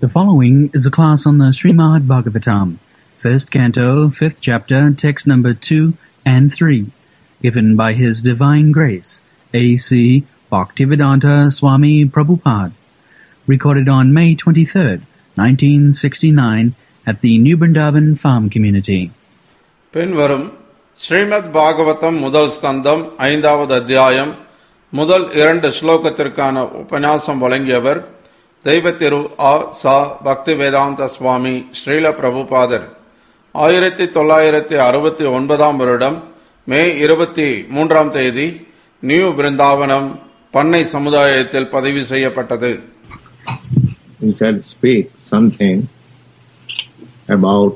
The following is a class on the Srimad Bhagavatam, first canto, fifth chapter, text number 2 and 3, given by His Divine Grace, A.C. Bhaktivedanta Swami Prabhupada, recorded on May 23rd, 1969, at the New Vrindavan Farm Community. பின்வரும் ஸ்ரீமத் பாகவதம் முதல் ஸ்கந்தம் 5வது அத்தியாயம் முதல் 2 ஸ்லோகத்திற்கான உபன்யாசம் வழங்கியவர் தெய்வத்திரு ஆ. சா. பக்திவேதாந்த சுவாமி ஸ்ரீல பிரபுபாதர். 1969 வருடம் மே 23ஆம் தேதி நியூ பிருந்தாவனம் பண்ணை சமுதாயத்தில் பதிவு செய்யப்பட்டது. We shall speak something about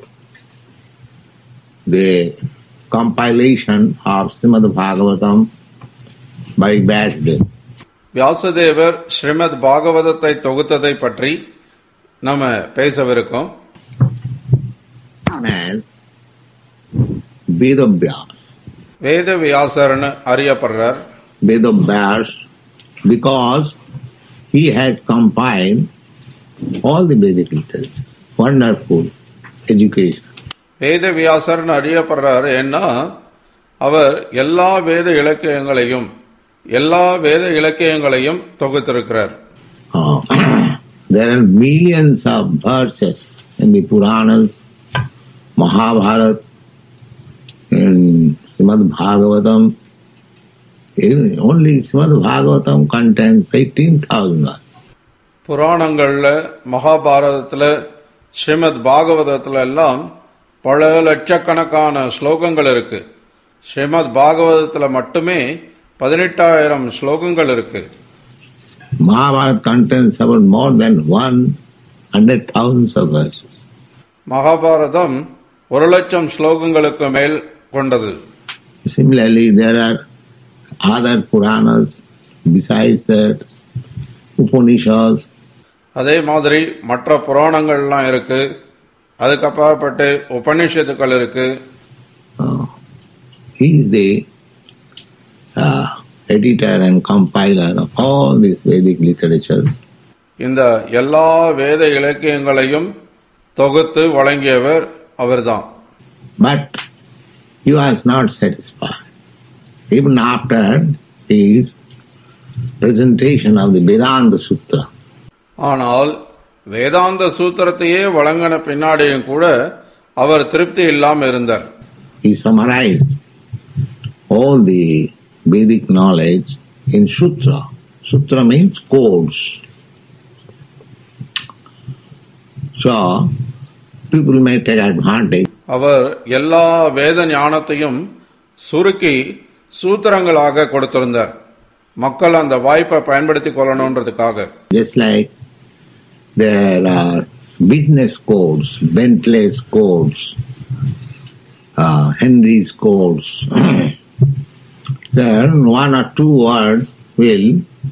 the compilation of Srimad Bhagavatam by Vyasdev. வியாசதேவர் Srimad பாகவதத்தை தொகுத்ததை பற்றி நாம பேசவிருக்கோம். Vedavyas. வேத வியாசர்னு அறியப்படுறார். Vedavyas because he has compiled all the Vedic literatures. Wonderful education. வேத வியாசர்னு அறியப்படுறார். ஏன்னா அவர் எல்லா வேத இலக்கியங்களையும் தொகுத்திருக்கிறார். There are millions of verses in the Puranas, Mahabharata, in Srimad Bhagavatam. Only Srimad Bhagavatam contains 18,000 verses. புராணங்கள்ல, மகாபாரதத்துல, ஸ்ரீமத் பாகவதத்துல எல்லாம் பல லட்சக்கணக்கான ஸ்லோகங்கள் இருக்கு. ஸ்ரீமத் பாகவதத்துல மட்டுமே 18,000 ஸ்லோகங்கள் இருக்கு. Mahabharata contains about more than 100,000 verses. Mahabharatam 1,00,000 ஸ்லோகங்களுக்கு மேல் கொண்டது. Similarly, there are other Puranas besides that, Upanishads. அதே மாதிரி மற்ற புராணங்கள்லாம் இருக்கு. அதுக்கப்புறப்பட்டு உபநிஷத்துக்கள் இருக்கு. He is the editor and compiler of all these Vedic literatures. இந்த எல்லா வேத இலக்கியங்களையும் தொகுத்து வழங்கியவர் அவர்தான். But he was not satisfied. Even after his presentation of the Vedanta Sutra. ஆனால் வேதாந்த சூத்திரத்தையே வழங்கின பின்னாடியும் கூட அவர் திருப்தி இல்லாம இருந்தார். He summarized all the Vedic knowledge in Sutra. Sutra means codes. So, people may take advantage. அவர் எல்லா வேத ஞானத்தையும் சுருக்கி சூத்திரங்களாக கொடுத்திருந்தார். மக்கள் அந்த வாய்ப்பை பயன்படுத்திக் கொள்ளணும்ன்றதுக்காக. Just like there are business codes, Bentley's codes, Henry's codes. Then one or two words will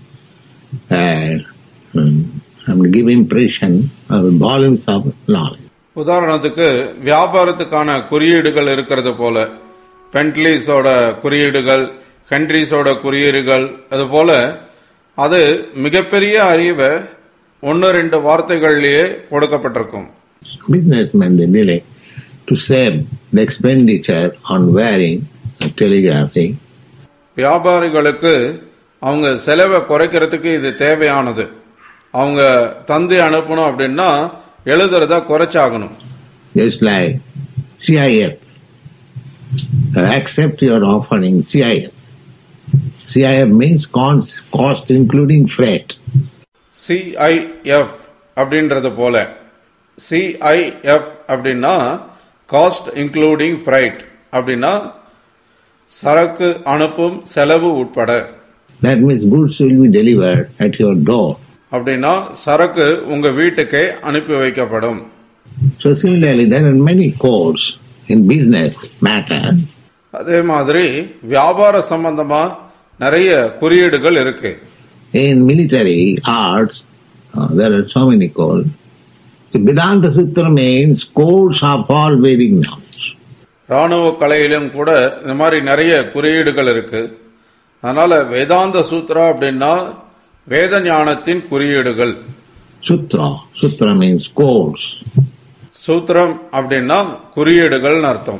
give impression of volumes of knowledge. உதாரணத்துக்கு வியாபாரத்துக்கான குறியீடுகள் இருக்கிறது போல, பென்ட்லீஸோட குறியீடுகள், ஹென்ரிஸோட குறியீடுகள், அது போல அது மிகப்பெரிய அறிவை 1-2 வார்த்தைகளிலேயே கொடுக்கப்பட்டிருக்கும். Businessmen, they delay to save the expenditure on wearing telegraphy. வியாபாரிகளுக்கு அவங்க செலவை குறைக்கிறதுக்கு இது தேவையானது. அவங்க தந்தி அனுப்பணும் அப்படின்னா எழுதுறத குறைச்சாகணும். Just like CIF. Accept your offering, CIF. CIF means cost including freight. CIF அப்படின்றது போல, CIF அப்படின்னா காஸ்ட் இன்க்ளூடிங் ஃப்ரைட், அப்படின்னா சரக்கு அனுப்பும் செலவு உட்பட. That means goods will be delivered at your door. அப்படின்னா சரக்கு உங்க வீட்டுக்கே அனுப்பி வைக்கப்படும். So similarly, there are many codes in business matter. அதே மாதிரி வியாபார சம்பந்தமா நிறைய குறியீடுகள் இருக்கு. In military arts, there are so many codes. So Vedanta Sutra means codes of all Vedic knowledge. ராணுவ கலையிலும் கூட இந்த மாதிரி நிறைய குறியீடுகள் இருக்கு. அதனால வேதாந்த சூத்ரா அப்படின்னா வேத ஞானத்தின் குறியீடுகள். Sutra. Sutra means codes. சூத்திரம் அப்படின்னா குறியீடுகள் அர்த்தம்.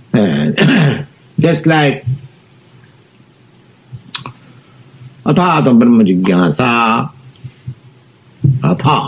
Just like Athata Brahma Jigyasa. Atha.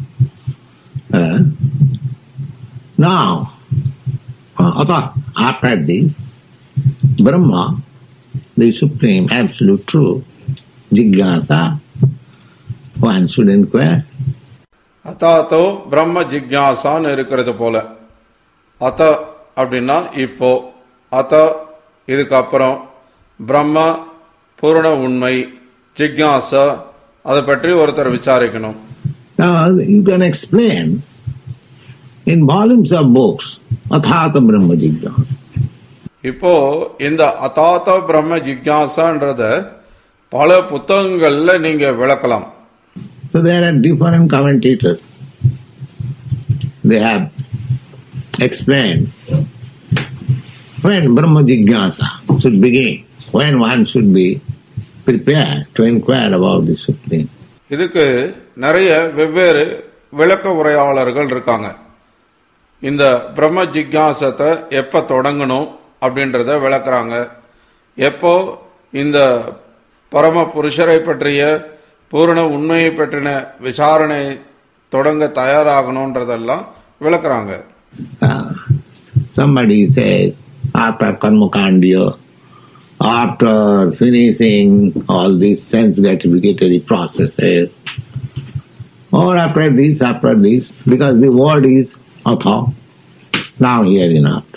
Now, Atha, after this, Brahma, the supreme absolute truth, Jigyasa, one should inquire. அதாத்தோ பிரம்ம ஜிக்யாசான்னு இருக்கிறது போல. அத அப்படின்னா இப்போ, அத இதுக்கப்புறம், பிரம்ம பூரண உண்மை, ஜிக்யாசா அதை பற்றி ஒருத்தர் விசாரிக்கணும். Now you can explain in volumes of books Athata Brahma Jigyasa. இப்போ இந்த அதாத்த பிரம்ம ஜிக்யாசான்றத பல புத்தகங்கள்ல நீங்க விளக்கலாம். So there are different commentators. They have explained when Brahma Jigyasa should begin, when one should be prepared to inquire about the Supreme. இதுக்கு நிறைய வெவ்வேறு விளக்க உரையாளர்கள் இருக்காங்க. இந்த பிரம்ம ஜிக்யாசத்தை எப்ப தொடங்கணும் அப்படின்றத விளக்குறாங்க. எப்போ இந்த பரம புருஷரை பற்றிய பூரண உண்மையை பற்றின விசாரணை தொடங்க தயாராகணும்ன்றதெல்லாம் விளக்குறாங்க. Somebody says after Karmakandya, after finishing all these sense gratificatory processes, or after this, because the word is atha, now here enough.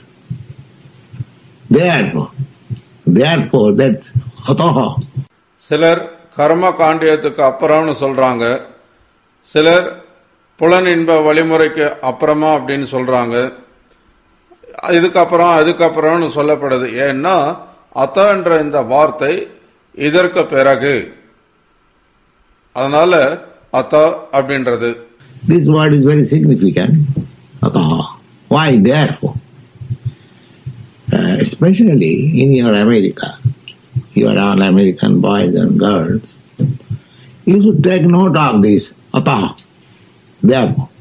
Therefore that's atha. சிலர் கர்ம காண்டியத்துக்கு அப்புறம்னு சொல்றாங்க, சிலர் புலனின்ப வழிமுறைக்கு அப்புறமா அப்படின்னு சொல்றாங்க. அதுக்கப்புறம்னு சொல்லப்படுது. ஏன்னா அத்தன்ற இந்த வார்த்தை இதற்கு பிறகு, அதனால அத்த அப்படின்றது. This word is very significant. Atha. Why therefore? Especially in your America, you are all American boys and girls, you should take note of this atha. Therefore.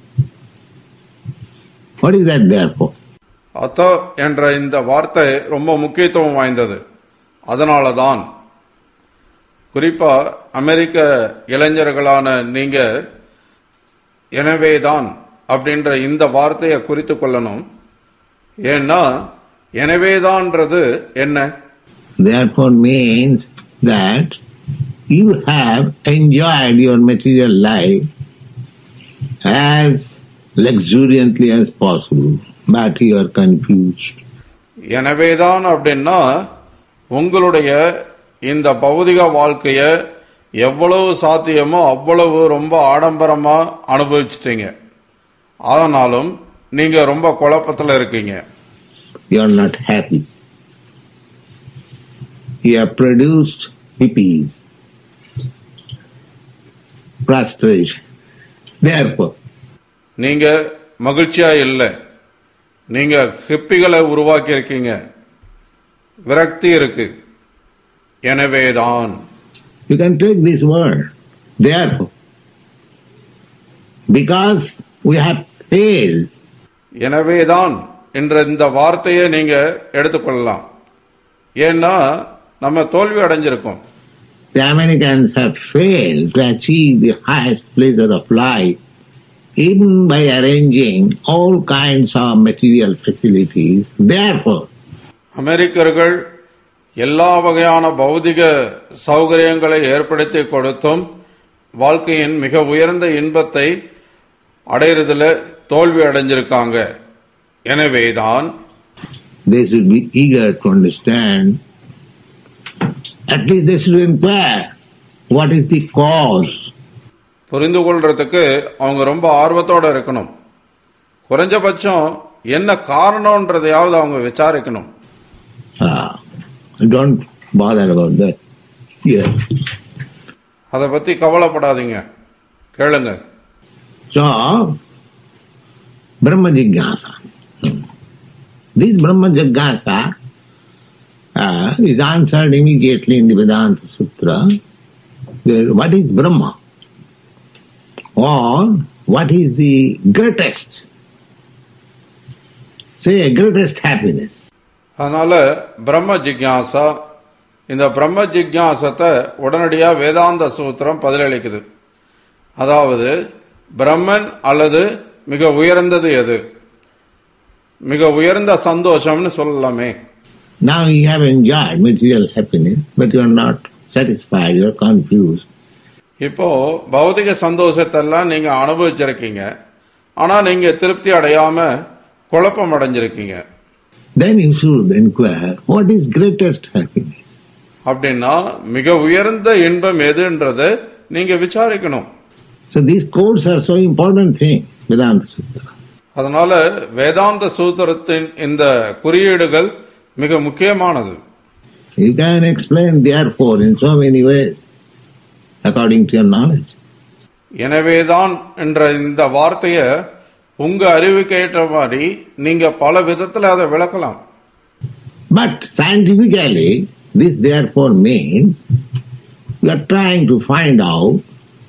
What is that therefore? அத்த என்ற இந்த வார்த்தை ரொம்ப முக்கியத்துவம் வாய்ந்தது. அதனாலதான் குறிப்பா அமெரிக்க இளைஞர்களான நீங்க எனவேதான் அப்படின்ற இந்த வார்த்தையை குறித்து கொள்ளணும். ஏன்னா எனவேதான்றது என்ன? Therefore means that you have enjoyed your material life as luxuriantly as possible, but you are confused. எனவேதான் அப்படின்னா உங்களுடைய இந்த பௌதிக வாழ்க்கைய எவ்வளவு சாத்தியமோ அவ்வளவு ரொம்ப ஆடம்பரமா அனுபவிச்சிட்டீங்க. ஆனாலும் நீங்க ரொம்ப குழப்பத்துல இருக்கீங்க. You are not happy. You have produced hippies, frustration. Therefore, நீங்க மகிழ்ச்சியா இல்லை. நீங்க ஹிப்பிகளை உருவாக்கி இருக்கீங்க. விரக்தி இருக்கு. எனவேதான். you can take this word. Therefore, because we have failed. எனவேதான் என்ற இந்த வார்த்தையை நீங்க எடுத்துக்கொள்ளலாம். ஏன்னா நம்ம தோல்வி அடைஞ்சிருக்கோம். The Americans have failed to achieve the highest pleasure of life, even by arranging all kinds of material facilities. Therefore, அமெரிக்கர்கள் எல்லா வகையான பௌதிக சௌகரியங்களை ஏற்படுத்தி கொடுத்தும் வாழ்க்கையின் மிக உயர்ந்த இன்பத்தை அடையிறதுல தோல்வி அடைஞ்சிருக்காங்க. எனவேதான் they should be eager to understand. At least they should inquire what is the cause. புரிந்து கொள்றதுக்கு அவங்க ரொம்ப ஆர்வத்தோட இருக்கணும். குறைஞ்சபட்சம் என்ன காரணம்ன்றதையாவது அவங்க விசாரிக்கணும். Don't bother about that. Yeah. அதை பத்தி கவலைப்படாதீங்க, கேளுங்க. So, Brahma Jigyasa. This Brahma Jigyasa is answered immediately in the Vedanta Sutra. What is Brahma? Or what is the greatest? Say, greatest happiness. அதனால பிரம்ம ஜிக்யாசா, இந்த பிரம்ம ஜிக்யாசத்தை உடனடியா வேதாந்த சூத்திரம் பதிலளிக்குது. அதாவது பிரம்மன் அல்லது மிக உயர்ந்தது எது, மிக உயர்ந்த சந்தோஷம்னு சொல்லலாமே. Now you have enjoyed material happiness, but you are not satisfied, you are confused. இப்போ பௌதிக சந்தோஷத்தெல்லாம் நீங்க அனுபவிச்சிருக்கீங்க, ஆனா நீங்க திருப்தி அடையாம குழப்பம் அடைஞ்சிருக்கீங்க. Then you should inquire, what is greatest happiness? அப்படின்னா மிக உயர்ந்த இன்பம் எதுன்றதை நீங்க விசாரிக்கணும். So these codes are so important thing, Vedanta Sutra. அதனால வேதாந்த சூத்திரத்தின் இந்த குறியீடுகள் மிக முக்கியமானது. You can explain therefore in so many ways, according to your knowledge. எனவேதான் என்ற இந்த வார்த்தைய உங்க அறிவுக்கு ஏற்ற மாதிரி நீங்க பல விதத்துல அதை விளக்கலாம். But scientifically, this therefore means we are trying to find out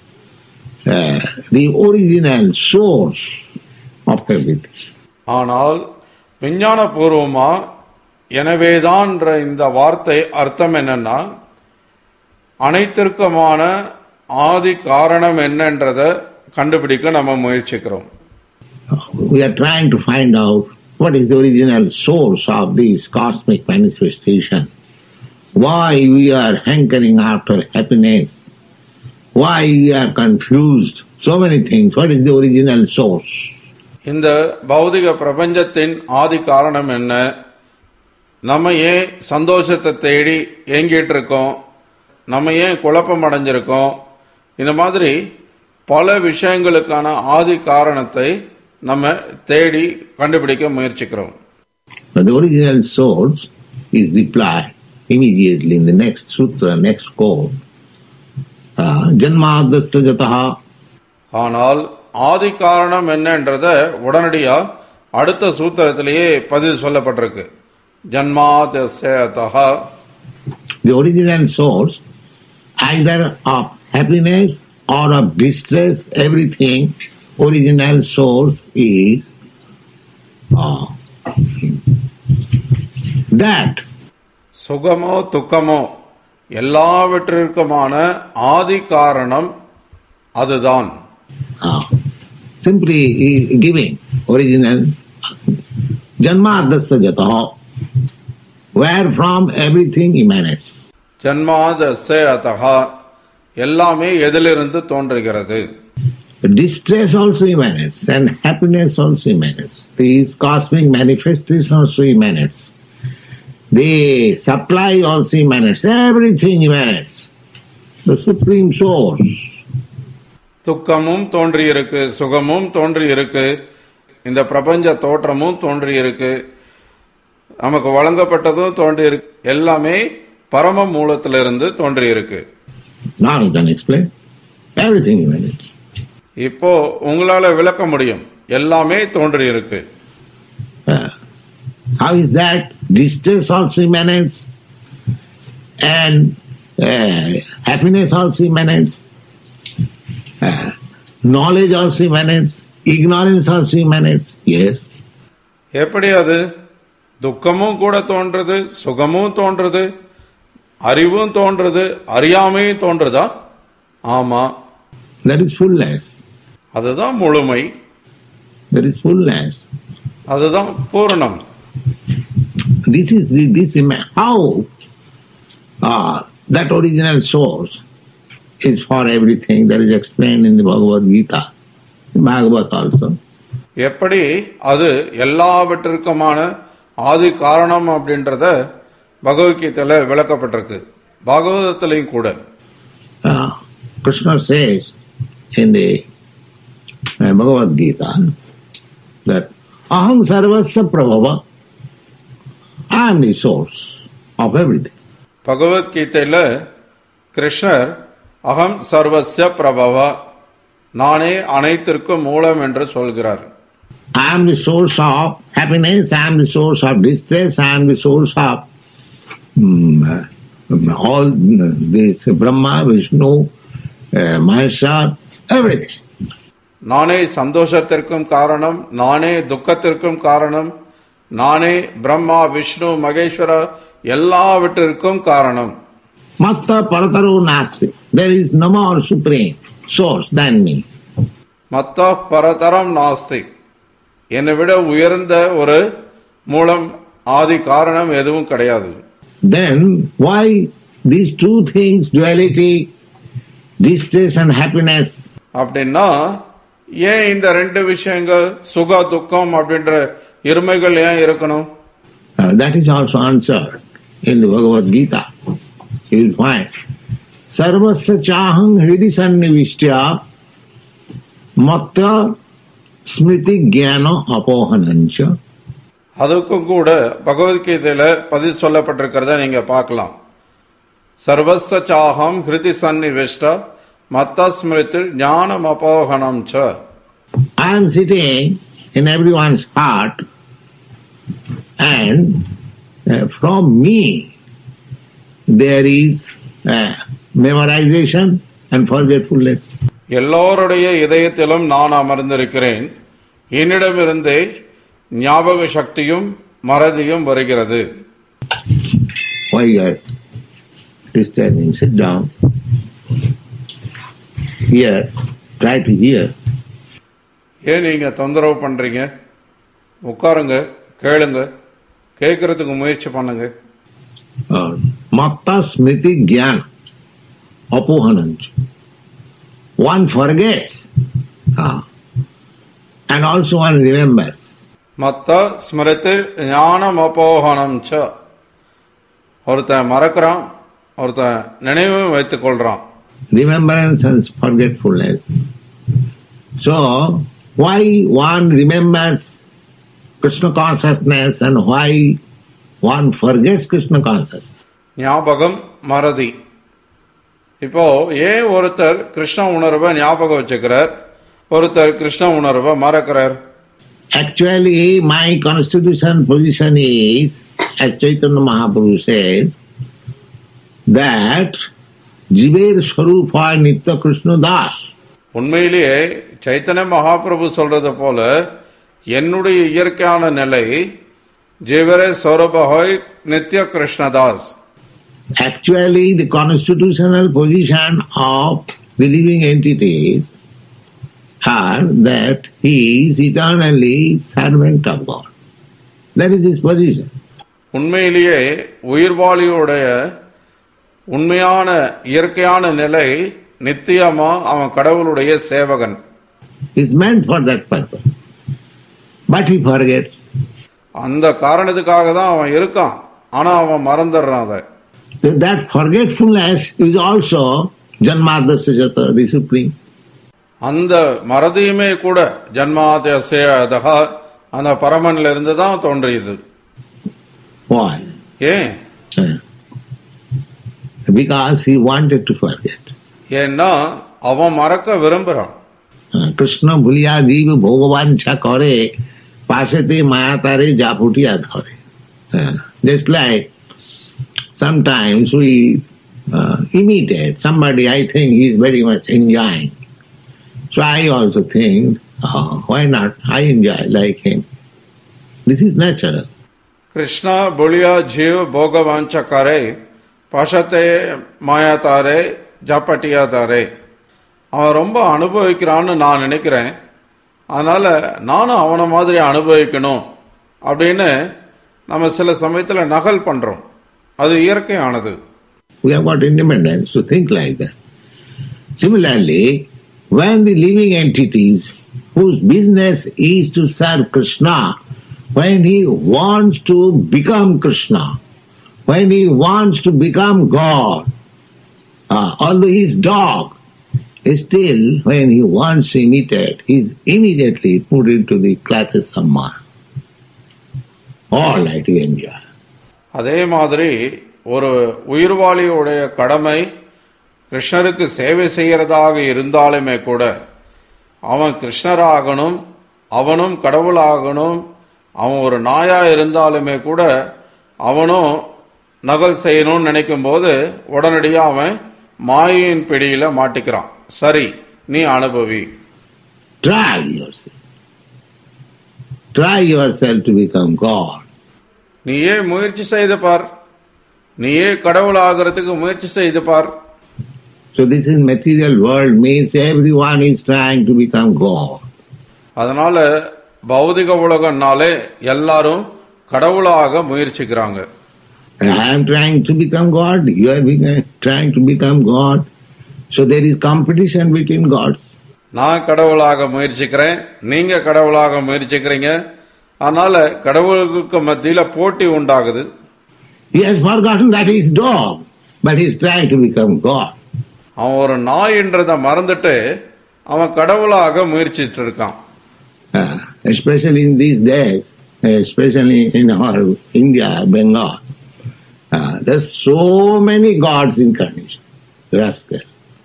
the original source of everything. ஆனால் விஞ்ஞான பூர்வமா எனவேதான் இந்த வார்த்தை அர்த்தம் என்னன்னா, அனைத்திற்குமான ஆதி காரணம் என்னன்றதை கண்டுபிடிக்க நம்ம முயற்சிக்கிறோம். We are trying to find out what is the original source of this cosmic manifestation. Why we are hankering after happiness? Why we are confused? So many things. What is the original source? இந்த பௌதிக பிரபஞ்சத்தின் ஆதி காரணம் என்ன, நம்ம ஏன் சந்தோஷத்தை தேடி ஏங்கிட்டு இருக்கோம், நம்ம ஏன் குழப்பம் அடைஞ்சிருக்கோம், இந்த மாதிரி பல விஷயங்களுக்கான ஆதி காரணத்தை நம்ம தேடி கண்டுபிடிக்க முயற்சிக்கிறோம். But the original source is replied immediately in the next sutra, next code. Janmadasya jataha. ஆனால் ஆதி காரணம் என்னன்றத உடனடியா அடுத்த சூத்திரத்திலேயே பதில் சொல்லப்பட்டிருக்கு. ஜன்மாதஸ்யதஹ. The original source, either of happiness or of distress, everything, original source is that. சுகமோ துக்கமோ எல்லாவற்றிற்குமான ஆதி காரணம் அதுதான். Simply giving original Janmadasya jataha, where from everything emanates. ஜன்மாதஸ்யதஹ, எல்லாமே எதிலிருந்து தோன்றுகிறது. Distress also emanates and happiness also emanates. These cosmic manifestations also emanates. The supply also emanates. Everything emanates. The supreme source. துக்கமும் தோன்றி இருக்கு, சுகமும் தோன்றி இருக்கு, இந்த பிரபஞ்ச தோற்றமும் தோன்றி இருக்கு, நமக்கு வழங்கப்பட்டதும் தோன்றி இருக்கு, எல்லாமே பரம மூலத்திலிருந்து தோன்றி இருக்கு. Now you can explain. Everything emanates. இப்போ உங்களால விளக்க முடியும், எல்லாமே தோன்றி இருக்கு. How is that? Distress also emanates and happiness also emanates. Knowledge also emanates. Ignorance also emanates. Yes. எப்படி அது? துக்கமும் கூட தோன்றது, சுகமும் தோன்றது, அறிவும் தோன்றது, அறியாமையும் தோன்றதா? ஆமா. That is fullness. அதுதான் முழுமை. That is fullness. அதுதான் பூரணம். This is how that original source is for everything. That is explained in the Bhagavad Gita, in Bhagavad also. எப்படி அது எல்லாவற்றிற்குமான ஆதி காரணம் அப்படின்றத பகவத்கீதையில விளக்கப்பட்டிருக்கு, பாகவதத்திலையும் கூட. Krishna says in the Bhagavad Gita that aham sarvasya prabhava, I am the source of everything. பகவத்கீதையில கிருஷ்ணர் அகம் சர்வஸ்ய பிரபவ, நானே அனைத்திற்கும் மூலம் என்று சொல்கிறார். I am the source of happiness, I am the source of distress, I am the source of all this Brahma, Vishnu, Maheshwar, everything. நானே சந்தோஷத்திற்கும் காரணம், நானே துக்கத்திற்கும் காரணம், நானே பிரம்மா விஷ்ணு மகேஸ்வர எல்லாவற்றிற்கும் காரணம். Matta parataro nasti. There is no more supreme source than me. மத்த பரதரம் நாஸ்தி. என்னை விட உயர்ந்த ஒரு மூலம் ஆதி காரணம் எதுவும் கிடையாது. Then why these two things, duality, distress and happiness? அப்படின்னா ஏன் இந்த ரெண்டு விஷயங்கள் சுக துக்கம் அப்படின்ற இருமைகள் ஏன் இருக்கணும்? That is also answered in the Bhagavad Gita. You will find sarvasya chaham hridi sannivishya matta smriti jnana apohanancha. அதுக்கும் கூட பகவத்கீதையில பதில் சொல்லப்பட்டிருக்கிறத நீங்க பார்க்கலாம். சர்வஸ்ய சாஹம் ஹிருதி சன்னிவிஷ்ட மத்த ஸ்மிருதி ஞானம் அபோகனம் ச. I am sitting in everyone's heart and from me there is memorization and forgetfulness. எல்லோருடைய இதயத்திலும் நான் அமர்ந்திருக்கிறேன். என்னிடமிருந்தே ஞாபக சக்தியும் மறதியும் வருகிறது. Why you are disturbing? Sit down. Here, try to hear. ஏன் நீங்க தொந்தரவு பண்றீங்க? உட்காருங்க, கேளுங்க, கேட்கறதுக்கு முயற்சி பண்ணுங்க. Matta smriti jnana apohanancha. One forgets and also one remembers. மத்த ஸ்மிருதி ஞானம் அபோகனம் ச. ஒருத்தன் மறக்கிறான், ஒருத்தன் நினைவும் வைத்துக் கொள்றான். Remembrance and forgetfulness. So, why one remembers Krishna consciousness and why one forgets Krishna consciousness? ஞாபகம் மறதி. இப்போ ஏன் ஒருத்தர் கிருஷ்ண உணர்வை ஞாபகம் வச்சுக்கிறார், ஒருத்தர் கிருஷ்ண உணர்வை மறக்கிறார்? Actually, my constitution position is, as Chaitanya Mahaprabhu says, that Jiver Swarupa Nitya Krishna Das. உண்மையிலேயே சைத்தன்ய மகாபிரபு சொல்றது போல என்னுடைய இயற்கையான நிலை ஜீவரே சௌரபஹோய் நித்ய Krishnadas. Actually, the constitutional position of the living entities are that he is eternally servant of God. That is his position. உண்மையிலேயே உயிர்வாளியுடைய உண்மையான இயற்கையான நிலை நித்தியமா அவன் கடவுளுடைய சேவகன். Is meant for that purpose. But he forgets. அந்த காரணத்துக்காக தான் அவன் இருக்கான், ஆனா அவன் மறந்துடுறான். அதை That forgetfulness is also Janmadasya Jata, the Supreme. அந்த மறதியுமே கூட ஜன்மாதக அந்த பரமன்ல இருந்து தான் தோன்றியது. Why? ஏன்? Because he wanted to forget. ஏன்னா அவன் மறக்க விரும்புறான். Krishna bhuliya jeev bhogavansha kare pasete mayatare japutiya dhare. Just like sometimes we imitate somebody, I think he is very much enjoying. So I also think, why not? I enjoy like him. This is natural. Krishna புலியா ஜீவ் போகவாஞ்ச கரே பசத்தே மாயாத்தாரே ஜப்பட்டியாதாரே. அவன் ரொம்ப அனுபவிக்கிறான்னு நான் நினைக்கிறேன், அதனால நானும் அவனை மாதிரி அனுபவிக்கணும் அப்படின்னு நம்ம சில சமயத்துல நகல் பண்றோம். அது இயற்கையானது. We have got independence to think like that. Similarly, when the living entities whose business is to serve Krishna, when he wants to become Krishna, when he wants to become God, although he is dog, still when he wants to imitate, he is immediately put into the classes of man. All right, you enjoy. அதே மாதிரி ஒரு உயிர்வாளியுடைய கடமை கிருஷ்ணருக்கு சேவை செய்யறதாக இருந்தாலுமே கூட அவன் கிருஷ்ணராகணும், அவனும் கடவுளாகணும். அவன் ஒரு நாயா இருந்தாலுமே கூட அவனும் நகல் செய்யணும்னு நினைக்கும் போது உடனடியாக அவன் மாயையின் பிடியில மாட்டிக்கிறான். சரி, நீ அனுபவி. Try yourself. Try yourself to become God. நீயே முயற்சி செய்து பார், நீயே கடவுள் ஆகிறதுக்கு முயற்சி செய்து பார். So this is material world means everyone is trying to become God. அதனால பௌதிக உலகம்னாலே எல்லாரும் கடவுளாக முயற்சிக்கிறாங்க. I am trying to become God, you are trying to become God. So there is competition between gods. நான் கடவுளாக முயற்சிக்கிறேன், நீங்க கடவுளாக முயற்சிக்கிறீங்க. அதனால கடவுளுக்கு மத்தியில போட்டி உண்டாகுது. He has forgotten that he is dog, but he is trying to become God. அவன் ஒரு நாய் என்றதை மறந்துட்டு அவன் கடவுளாக முயற்சிட்டு இருக்கான். Especially in these days, especially in our India, Bengal, there's so many gods incarnation. Rascal.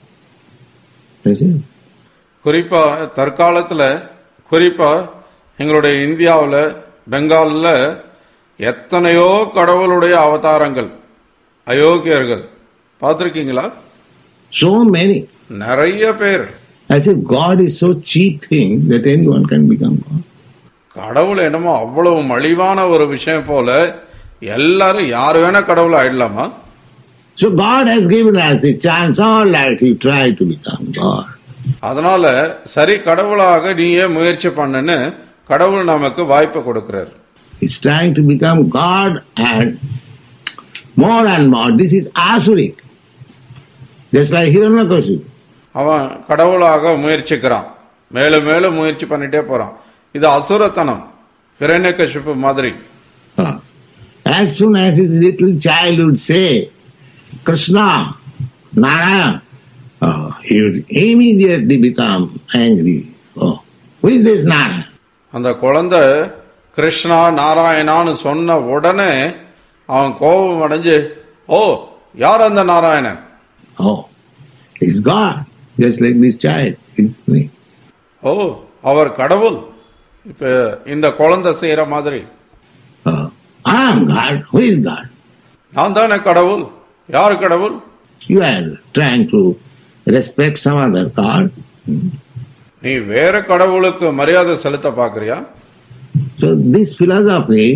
குறிப்பா தற்காலத்துல, குறிப்பா எங்களுடைய இந்தியாவில் பெங்கால்ல எத்தனையோ கடவுளுடைய அவதாரங்கள், அயோக்கியர்கள் பார்த்திருக்கீங்களா? So many. நிறைய பேர். As if God is so cheap thing that anyone can become God. கடவுள் என்னமோ அவ்வளவு மலிவான ஒரு விஷயம் போல எல்லாரும் யாரு வேணா கடவுள் ஆயிடலாமா? So God has given us the chance all life to try to become God. அதனால சரி கடவுளாக நீயே முயற்சி பண்ணுன்னு கடவுள் நமக்கு வாய்ப்பு கொடுக்கிறார். He's trying to become God and more. This is asuric. Just like Hiranyakashipu. அவன் கடவுளாக முயற்சிக்கிறான், மேலும் மேலும் முயற்சி பண்ணிட்டே போறான். இது அசுரத்தனம், ஹிரண்யகசிபு மாதிரி. As soon as his little child would say, Krishna, Narayana, he would immediately become angry. Oh, who is this Narayana? அந்த குழந்தை கிருஷ்ணா நாராயணான்னு சொன்ன உடனே அவன் கோபம் அடைஞ்சு, ஓ யார் அந்த Narayanan? Oh, he's God, just like this child. It's me. ஓ அவர் கடவுள், இப்ப இந்த குழந்தை செய்யற மாதிரி. I am God. Who is God? நான் தானே கடவுள், யார் கடவுள்? You are trying to respect some other God. நீ வேற கடவுளுக்கு மரியாதை செலுத்த பாக்குறியா? So this philosophy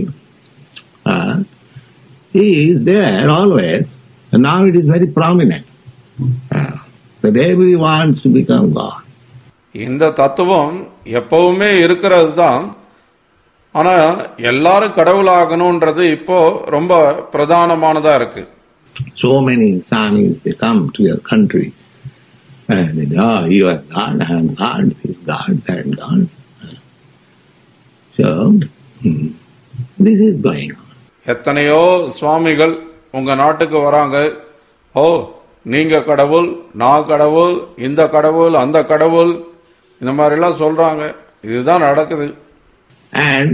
is there always, and now it is very prominent. That everyone wants to become God. இந்த தத்துவம் எப்பவுமே இருக்கிறது தான், ஆனா எல்லாரும் கடவுளாகணும்ன்றது இப்போ ரொம்ப பிரதானமானதா இருக்கு. So many Samis, they come to your country and they say, oh, you are God, I am God, this God, that God. So, this is going on. எத்தனையோ சுவாமிகள் உங்க நாட்டுக்கு வராங்க, ஓ நீங்க கடவுள், நான் கடவுள், இந்த கடவுள், அந்த கடவுள், இந்த மாதிரி எல்லாம் சொல்றாங்க. இதுதான் நடக்குது. And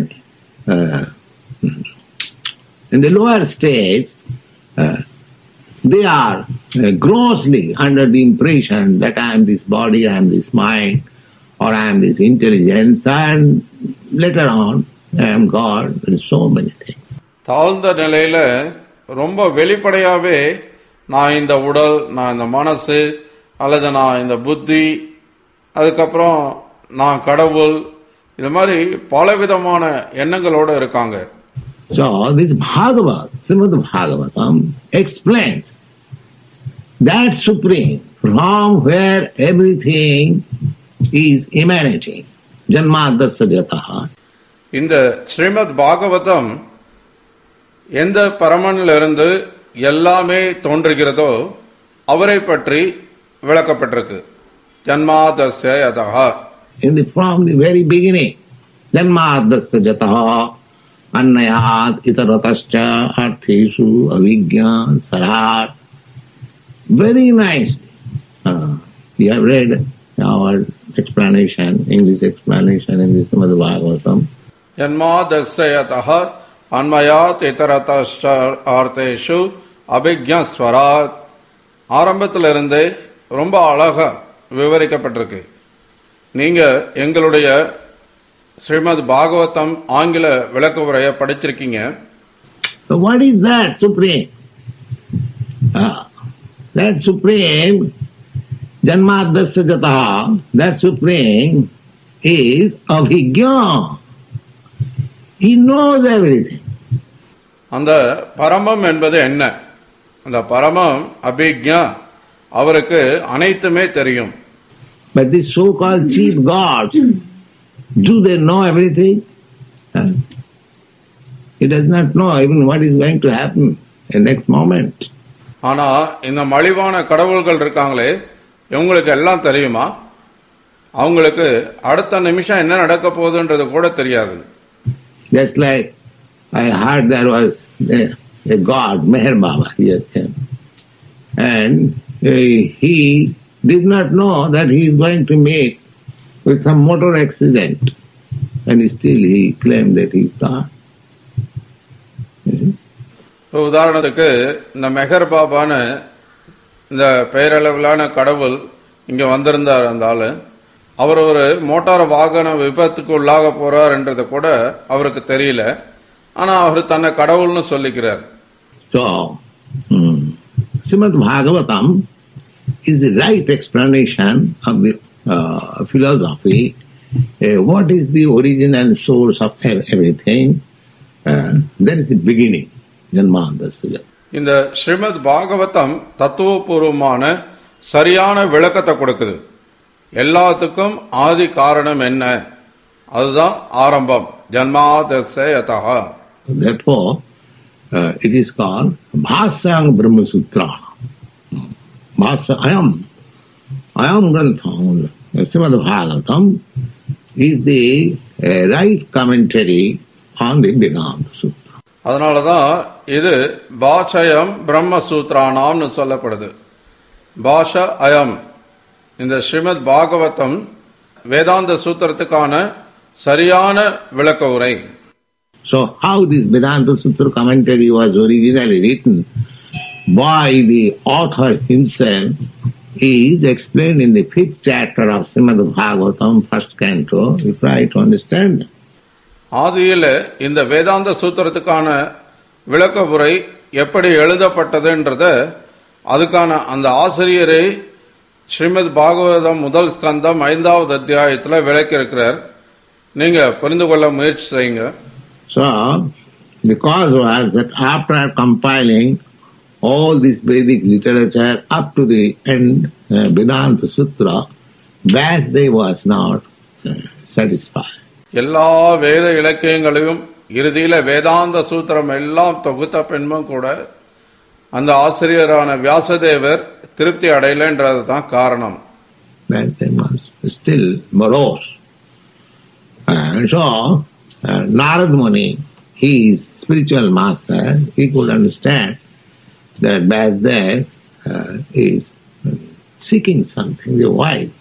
in the lower stage, they are grossly under the impression that I am this body, I am this mind, or I am this intelligence, and later on I am God, and so many things. தாழ்ந்த நிலையில ரொம்ப வெளிப்படையாவே நான் இந்த உடல், நான் இந்த மனசு, அல்லது நான் இந்த புத்தி, அதுக்கப்புறம் நான் கடவுள், இது மாதிரி பலவிதமான எண்ணங்களோட இருக்காங்க. So this Bhagavad, Srimad Bhagavatam explains that supreme from where everything is emanating, Janmadasya Jataha. இந்த ஸ்ரீமத் பாகவதம் எந்த பரமனிலிருந்து எல்லாமே தோன்றுகிறதோ அவரை பற்றி விளக்கப்பட்டிருக்கு. ஜன்மாதஸ்ய யதஹா. From the very beginning, Janmadasya Jataha Annayat Itaratascha Artheshu Avijñā Sarat. Very nicely. You have read our explanation, English explanation in this Srimad Bhagavatam. ஜன்மாதஸ்ய யதஹா அன்மயாத் இதரதஸ்ச ஆர்த்தேஷு அபிஜ்ஞா ஸ்வராத். ஆரம்பத்திலிருந்தே ரொம்ப அழகா விவரிக்கப்பட்டிருக்கு. நீங்க எங்களுடைய ஸ்ரீமத் பாகவதம் ஆங்கில விளக்க உரையை படிச்சிருக்கீங்க. So what is that supreme? That supreme Janmadasya Jataha, that supreme is Abhigya. He knows everything. அந்த பரமம் என்பது என்ன? அந்த பரமம் அபிக்ஞா, அவருக்கு அனைத்துமே தெரியும். But these so-called chief gods, do they know everything? He does not know even what is going to happen in the next moment. ஆனா இந்த மலிவான கடவுள்கள் இருக்காங்களே, இவங்களுக்கு எல்லாம் தெரியுமா? அவங்களுக்கு அடுத்த நிமிஷம் என்ன நடக்க போகுதுன்றது கூட தெரியாது. Just like I heard there was a god, Meher Baba, here came. And he did not know that he is going to meet with some motor accident. And still he claimed that he is God. உதாரணத்துக்கு இந்த மெஹர் பாபான்னு இந்த பெயரளவிலான கடவுள் இங்க வந்திருந்தார். அந்த ஆளு அவர் ஒரு மோட்டார் வாகன விபத்துக்கு உள்ளாக போறார் என்றது கூட அவருக்கு தெரியல. ஆனா அவர் தன்னை கடவுள்னு சொல்லிக்கிறார். So, Srimad Bhagavatam is the right explanation of the philosophy. What is the origin and source of everything? That is the beginning. இந்த ஸ்ரீமத் பாகவதம் தத்துவபூர்வமான சரியான விளக்கத்தை கொடுக்குது. எல்லாத்துக்கும் ஆதி காரணம் என்ன? அதுதான் ஆரம்பம். ஜன்மாதஸ்ய யதஹ. Therefore, it is called Bhāsyam Brahma Sutra. Ayam Grantham, Srimad Bhagavatam is the right commentary on the Vedanta Sutra. அதனாலதான் இது பாஷயம் பிரம்மசூத்ரானாம்னு சொல்லப்படுது. பாஷ அயம், இந்த ஸ்ரீமத் பாகவதம் வேதாந்த சூத்திரத்துக்கான சரியான விளக்க உரை. So how this Vedanta Sutra commentary was originally written by the author himself is explained in the 5th chapter of Srimad Bhagavatam, 1st canto. We try to understand. ஆதியில இந்த வேதாந்த சூத்திரத்துக்கான விளக்க உரை எப்படி எழுதப்பட்டதுன்றத அதுக்கான அந்த ஆசிரியரை ஸ்ரீமத் பாகவதம் முதல் ஸ்கந்தம் 5வது அத்தியாயத்துல விளக்கி இருக்கிறார். நீங்க புரிந்து கொள்ள முயற்சி செய்யுங்க. So, the cause was that after compiling all this Vedic literature up to the end, Vedanta Sutra, Vyasdev was not satisfied. எல்லா வேத இலக்கியங்களையும் இறுதியில வேதாந்த சூத்திரம் எல்லாம் தொகுத்த பின்பும் கூட அந்த ஆசிரியரான வியாசதேவர் திருப்தி அடையலன்றது தான் காரணம். Vyasdev was still morose. So, Narad Muni, his spiritual master, he could understand that Vyasdev is seeking something, the wife.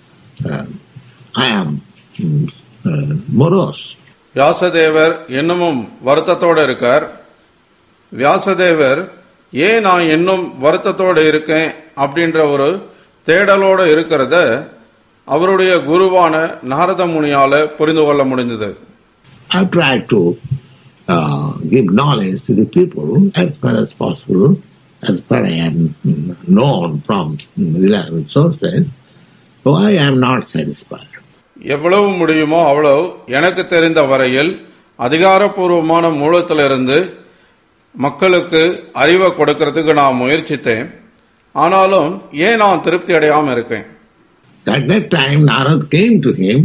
I am morose. வியாசதேவர் இன்னமும் வருத்தத்தோடு இருக்கார். வியாசதேவர் ஏன் நான் இன்னும் வருத்தத்தோடு இருக்கேன் அப்படின்ற ஒரு தேடலோடு இருக்கிறத அவருடைய குருவான நாரத முனியால புரிந்து கொள்ள முடிந்தது. I try to give knowledge to the people as far as possible, as far as I am known from reliable sources, so I am not satisfied. எவ்வளவு முடியுமோ அவ்வளவு எனக்கு தெரிந்த வரையில் அதிகாரப்பூர்வமான மூலத்திலிருந்து மக்களுக்கு அறிவை கொடுக்கறதுக்கு நான் முயற்சித்தேன். ஆனாலும் ஏன் நான் திருப்தி அடையாம இருக்கேன்? At that time Narad came to him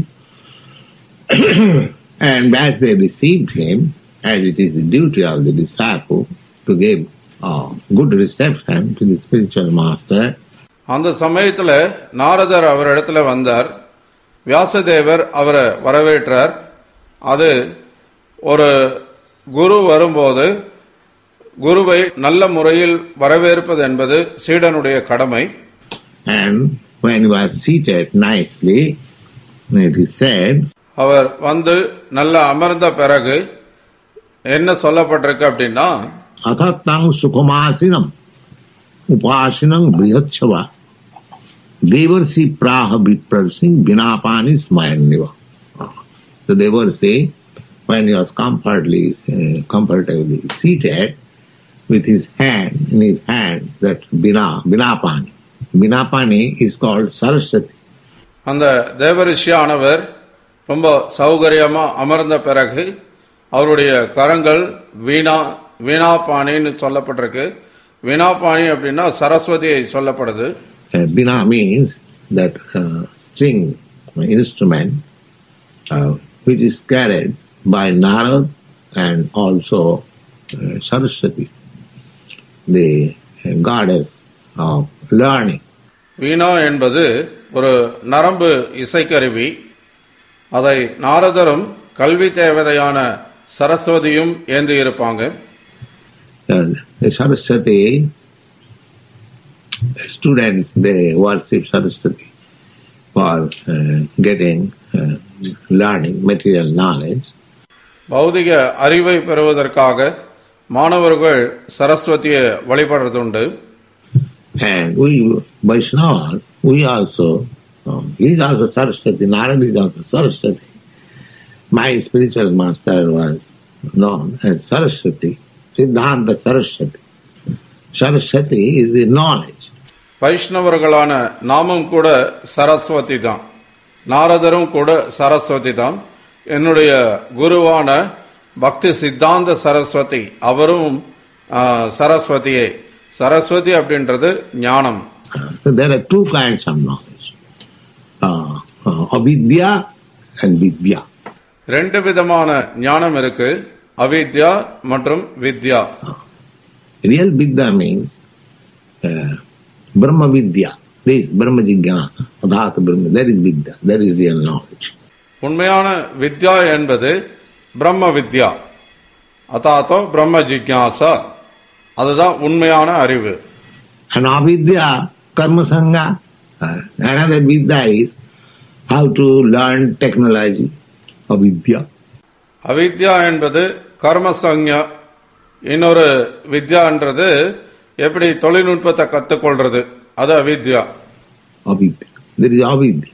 and as they received him, as it is the duty of the disciple to give good reception to the spiritual master. அந்த சமயத்துல நாரதர் அவர் இடத்துல வந்தார். வியாசதேவர் அவரை வரவேற்றார். அது ஒரு குரு வரும்போது குருவை நல்ல முறையில் வரவேற்பது என்பது சீடனுடைய கடமை. And when he was seated nicely, it is said, அவர் வந்து நல்ல அமர்ந்த பிறகு என்ன சொல்லப்பட்டிருக்கு அப்படின்னா, Athattang sukhumasinam upasinam brihachava devarsi praha viprarsing vinapani smayanniva. So devarsi, when he was comfortably seated with his hand, in his hand, that vinapani is called Saraswati. அந்த தேவரிஷியானவர் ரொம்ப சௌகரியமா அமர்ந்த பிறகு அவருடைய கரங்கள் வீணாபாணின்னு சொல்லப்பட்டிருக்கு. வீணாபாணி அப்படின்னா சரஸ்வதியை சொல்லப்படுது. Veena means that string instrument which is carried by Narad and also Saraswati, the goddess of learning. வீணா என்பது ஒரு நரம்பு இசைக்கருவி. அதை நாரதரும் கல்வி தேவதையான சரஸ்வதியும் ஏந்தி இருப்பாங்க. Saraswati students, they worship Saraswati for getting learning material knowledge. பௌதிக அறிவை பெறுவதற்காக மாணவர்கள் சரஸ்வதியை வழிபடுறதுண்டு. And we Vaishnavas, we also, he is also Saraswati, Narad is also Saraswati. My spiritual master was known as Saraswati, Siddhanta Saraswati. Saraswati is the knowledge. வைஷ்ணவர்களான நாமும் கூட சரஸ்வதி தான், நாரதரும் கூட சரஸ்வதி தான். என்னுடைய குருவான பக்தி சித்தாந்த சரஸ்வதி அவரும் சரஸ்வதியே. சரஸ்வதி அப்படின்றது ஞானம். There are two kinds of knowledge, avidya and vidya. ரெண்டு விதமான ஞானம் இருக்கு, அவித்யா மற்றும் வித்யா. Real vidya means Brahma vidya. This Brahma jignasa, adhata Brahma, that is vidya, that is real knowledge. உண்மையான வித்யா என்பது பிரம்ம வித்யா, அதாத்தோ பிரம்ம ஜிக்யாசா, அதுதான் உண்மையான அறிவு. And avidya, karma sangha, another vidya is how to learn technology, avidya. அவித்யா என்பது கர்ம சங்யா, இன்னொரு வித்யான்றது எப்படி தொழில்நுட்பத்தை கத்துக்கொள்றது, அது அவித்யா. Avidya, there is avidya.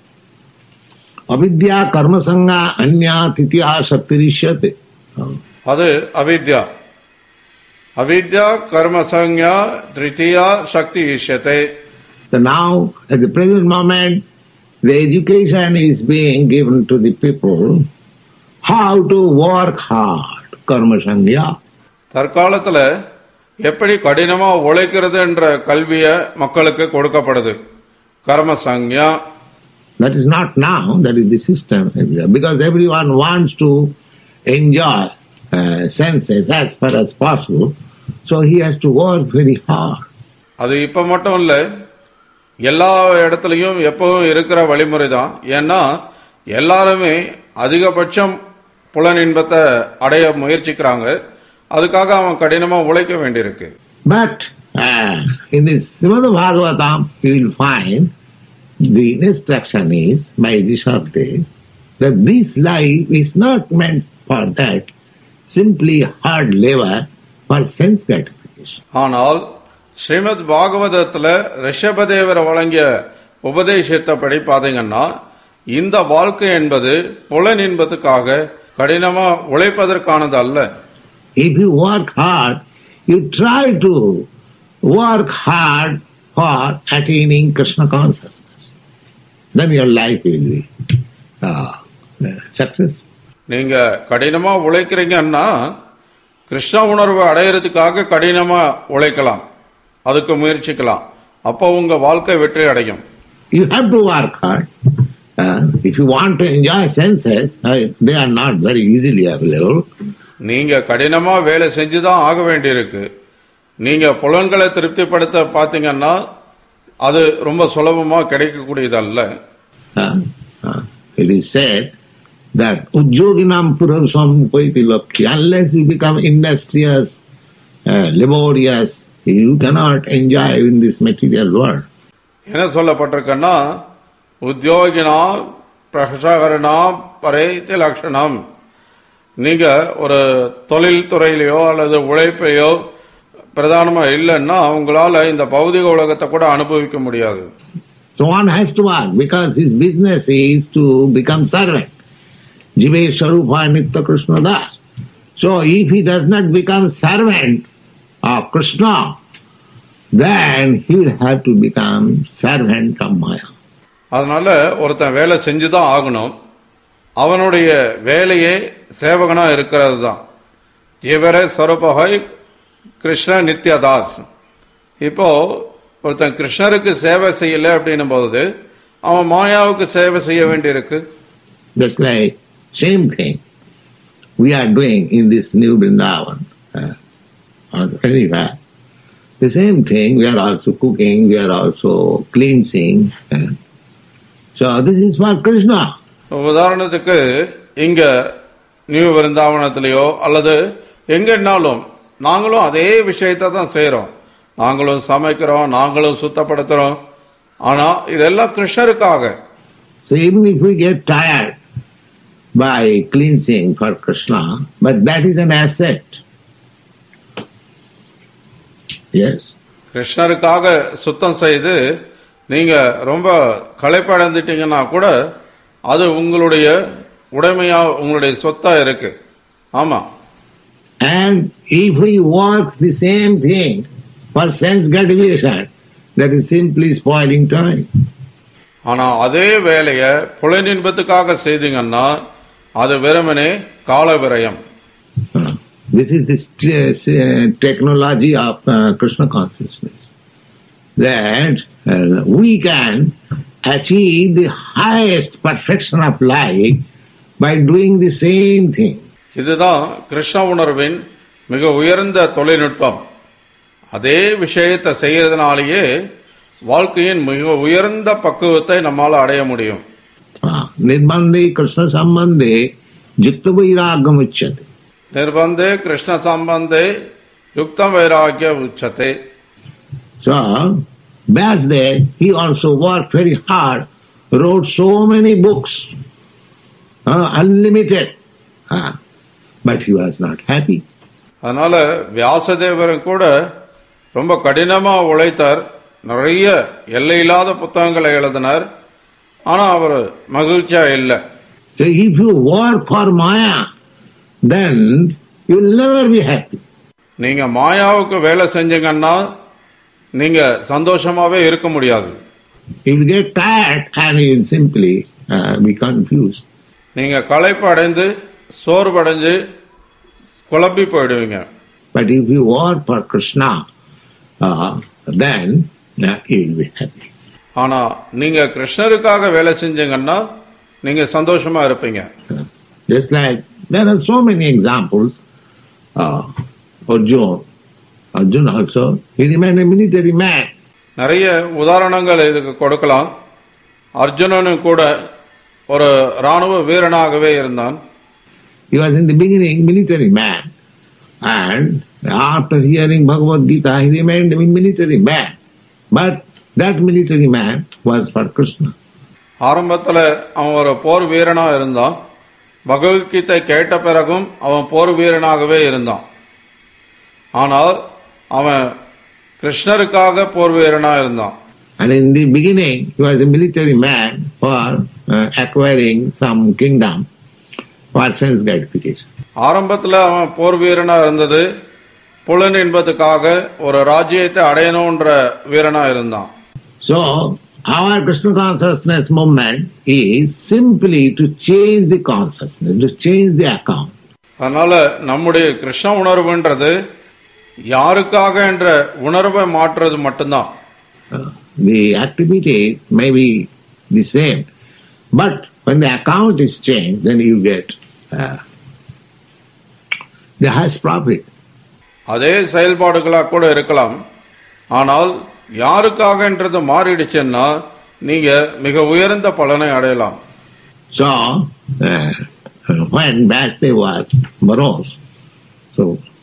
Avidya karma sangha anya titya shaktirishyate. அது அவித்யா. அவித்யா கர்ம சங்யா த்ரிதியா சக்தி இஷ்யதே. So now, at the present moment, the education is being given to the people how to work hard, karma sangya. தற்காலத்துல எப்படி கடினமா உழைக்கிறது என்ற கல்விய மக்களுக்கு கொடுக்கப்படுது, கர்ம சங்யா. That is not now, that is the system. Because everyone wants to enjoy senses as far as possible, so he has to work very hard. அது இப்ப மட்டும் இல்ல, எல்லா இடத்துலயும் எப்பவும் இருக்கிற வழிமுறை தான். ஏன்னா எல்லாருமே அதிகபட்சம் புலன் இன்பத்தை அடைய முயற்சிக்கிறாங்க, அதுக்காக அவன் கடினமா உழைக்க வேண்டியிருக்கு. But in this Srimad Bhagavatam, you will find the instruction is by Rishabde that this life is not meant for that, simply hard labor for sense gratification. ஆனால் ஸ்ரீமத் பாகவதத்துல ரிஷபதேவர் வழங்கிய உபதேசத்தப்படி பாத்தீங்கன்னா, இந்த வாழ்க்கை என்பது புலன் இன்பத்துக்காக கடினமா உழைப்பதற்கானது அல்ல. If you work hard, you try to work hard for attaining Krishna consciousness, then your life will be successful. நீங்க கடினமா உழைக்கிறீங்கன்னா கிருஷ்ண உணர்வு அடையிறதுக்காக கடினமா உழைக்கலாம், அதுக்கு முயற்சிக்கலாம், அப்போ உங்க வாழ்க்கை வெற்றி அடையும். You have to work hard. If you want to enjoy senses, they are not very easily available. நீங்க கடினமா வேலை செஞ்சுதான் ஆக வேண்டியிருக்கு. நீங்க புலன்களை திருப்திப்படுத்த பாத்தீங்கன்னா அது ரொம்ப சுலபமா கிடைக்கக்கூடியதல்ல. It is said that Ujjoginam Purusam Poiti Lokhi, unless you become industrious, laborious, you cannot enjoy in this material world. என்ன சொல்லப்பட்டிருக்கன்னா, உத்தியோகினா பிரகரணா பரேதி லட்சணம். நீங்க ஒரு தொழில் துறையிலையோ அல்லது உழைப்பையோ பிரதானமா இல்லைன்னா உங்களால இந்த பௌதிக உலகத்தை கூட அனுபவிக்க முடியாது. So one has to work because his business is to become servant. Jive Swarupa Nitya Krishna Das. So if he does not become servant of Krishna, then he will have to become servant of Maya. அதனால ஒருத்தன் வேலை செஞ்சுதான் ஆகணும். அவனுடைய வேலையே சேவகனா இருக்கிறது தான். ஜீவரே ஸ்வரூபஹை கிருஷ்ண நித்யதாஸ். இப்போ ஒருத்தன் கிருஷ்ணருக்கு சேவை செய்யல அப்படின்னும் போது அவன் மாயாவுக்கு சேவை செய்ய வேண்டியிருக்கு. Just like same thing we are doing in this new Vrindavan, or anywhere. The same thing, we are also cooking, we are also cleansing. So this is for Krishna. உதாரணத்துக்கு இங்க நியூ விருந்தாவனத்திலேயோ அல்லது எங்கன்னாலும் நாங்களும் அதே விஷயத்தை தான் செய்யறோம். நாங்களும் சமைக்கிறோம், நாங்களும் சுத்தப்படுத்துறோம். ஆனா இதெல்லாம் கிருஷ்ணருக்காக. So even if we get tired by cleansing for Krishna, but that is an asset. Yes. கிருஷ்ணருக்காக சுத்தம் செய்து நீங்க ரொம்ப களைப்படைந்துட்டீங்கன்னா கூட அது உங்களுடைய உடைமையா, உங்களுடைய சொத்தா இருக்கு. ஆமா. And if we work the same thing for sense gratification, that is simply spoiling time. ஆனா அதே வேலைய புலனின்பத்துக்காக செய்தீங்கன்னா அது வெறுமனே கால விரயம். This is the technology of Krishna consciousness, that we can achieve the highest perfection of life by doing the same thing. இதுதான் கிருஷ்ண உணர்வின் மிக உயர்ந்த தொழில்நுட்பம். அதே விஷயத்தை செய்யறதுனாலேயே வாழ்க்கையின் மிக உயர்ந்த பக்குவத்தை நம்மால அடைய முடியும். நிர்பந்தே கிருஷ்ண சம்பந்தே யுக்த வைராகியம் உச்சதே. நிர்பந்தே கிருஷ்ண சம்பந்தே யுக்த வைராகியம் உச்சதே. So Vyasdev, he also worked very hard, wrote so many books, unlimited, but he was not happy. அதனால வியாசதேவரும் கூட ரொம்ப கடினமா உழைத்தார், நிறைய எல்லையில்லாத புத்தகங்களை எழுதினார். ஆனா அவர் மகிழ்ச்சியா இல்லை. So if you work for Maya, then you will never be happy. நீங்க மாயாவுக்கு வேலை செஞ்சீங்கன்னா நீங்க சந்தோஷமாவே இருக்க முடியாது. You will get tired and you will simply be confused. நீங்க களைப்பு அடைந்து சோர்வடைஞ்சு குழம்பி போயிடுவீங்க. But if you work for Krishna, then you will be happy. ஆனா நீங்க கிருஷ்ணருக்காக வேலை செஞ்சீங்கன்னா நீங்க சந்தோஷமா இருப்பீங்க. Just like there are so many examples. Arjuna also, he remained a military man. நிறைய உதாரணங்கள் இதுக்கு கொடுக்கலாம். அர்ஜுனனும் கூட ஒரு ராணுவ வீரனாகவே இருந்தான். He was in the beginning military man, and after hearing Bhagavad Gita, he remained a military man. But that military man was for Krishna. ஆரம்பத்துல அவன் ஒரு போர் வீரனா இருந்தான். பகவத்கீதை கேட்ட பிறகும் அவன் போர் வீரனாகவே இருந்தான். ஆனால் அவன் கிருஷ்ணருக்காக போர் வீரனா இருந்தான். And in the beginning, he was a military man for acquiring some kingdom for sense gratification. ஆரம்பத்துல அவன் போர் வீரனா இருந்தது புலன் என்பதுக்காக ஒரு ராஜ்யத்தை அடையணும்ன்ற வீரனா இருந்தான். So our Krishna consciousness movement is simply to change the consciousness, to change the account. அதனால நம்முடைய கிருஷ்ண உணர்வுன்றது யாருக்காக என்ற உணர்வை மாற்றுறது மட்டும்தான். The activities may be the same, but when the account is changed, then you get the highest profit. அதே செயல்பாடுகளா கூட இருக்கலாம். ஆனால் யாருக்காகன்றது மாறிடுச்சுன்னா நீங்க மிக உயர்ந்த பலனை அடையலாம். So when Vyasdev was morose, so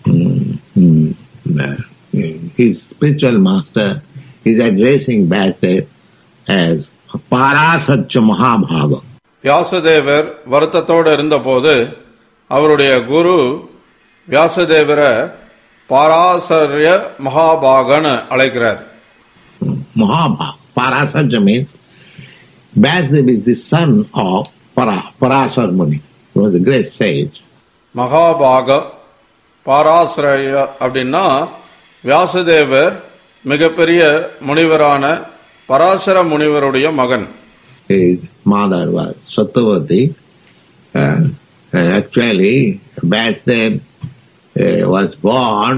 his spiritual master is addressing Vyasdev as Parasatya Mahabhava. வியாசதேவர் வருத்தத்தோடு இருந்தபோது அவருடைய குரு வியாசதேவரை பாராசர்ய மகாபாகன் அழைக்கிறார். Mahabhava. Parasarja means Vyasdev is the son of Parasar Muni. He was a great sage. மகாபாக பாராசரய அப்படின்னா வியாசதேவர் மிகப்பெரிய முனிவரான பராசர முனிவருடைய மகன். His mother was Satyavati Actually, Vasudev was born,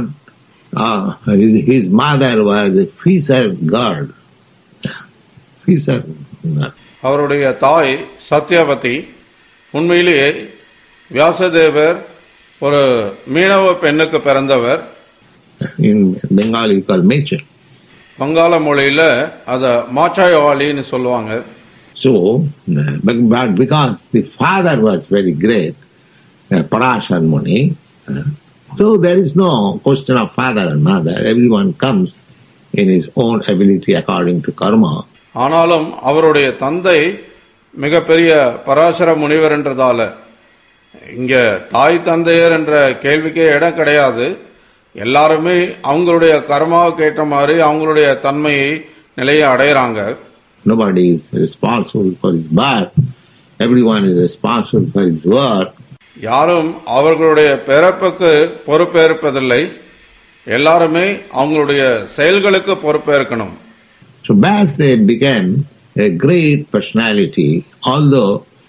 his mother was a fisher girl. Fisher girl. அவருடைய தாய் சத்யவதி. உண்மையிலேயே வியாசதேவர் ஒரு மீனவ பெண்ணுக்கு பிறந்தவர். In Bengali you call Mecha. வங்காள மொழியில அத மாச்சாயவாளின்னு சொல்லுவாங்க. So, but because the father was very great, Parashar Muni, so there is no question of father and mother. Everyone comes in his own ability according to karma. ஆனாலும் அவருடைய தந்தை மிகப்பெரிய பராசர முனிவர் என்றதால இங்க தாய் தந்தையர் என்ற கேள்விக்கே இடம் கிடையாது. எல்லாருமே அவங்களுடைய கர்மாவுக்கு ஏற்ற மாதிரி அவங்களுடைய தன்மையை நிலையை அடைகிறாங்க. Nobody is responsible for his birth. Everyone is responsible for his work. யாரும் அவர்களுடைய பிறப்புக்கு பொறுப்பேற்பதில்லை. எல்லாருமே அவங்களுடைய செயல்களுக்கு பொறுப்பேற்கணும். So Vasudev became a great personality, although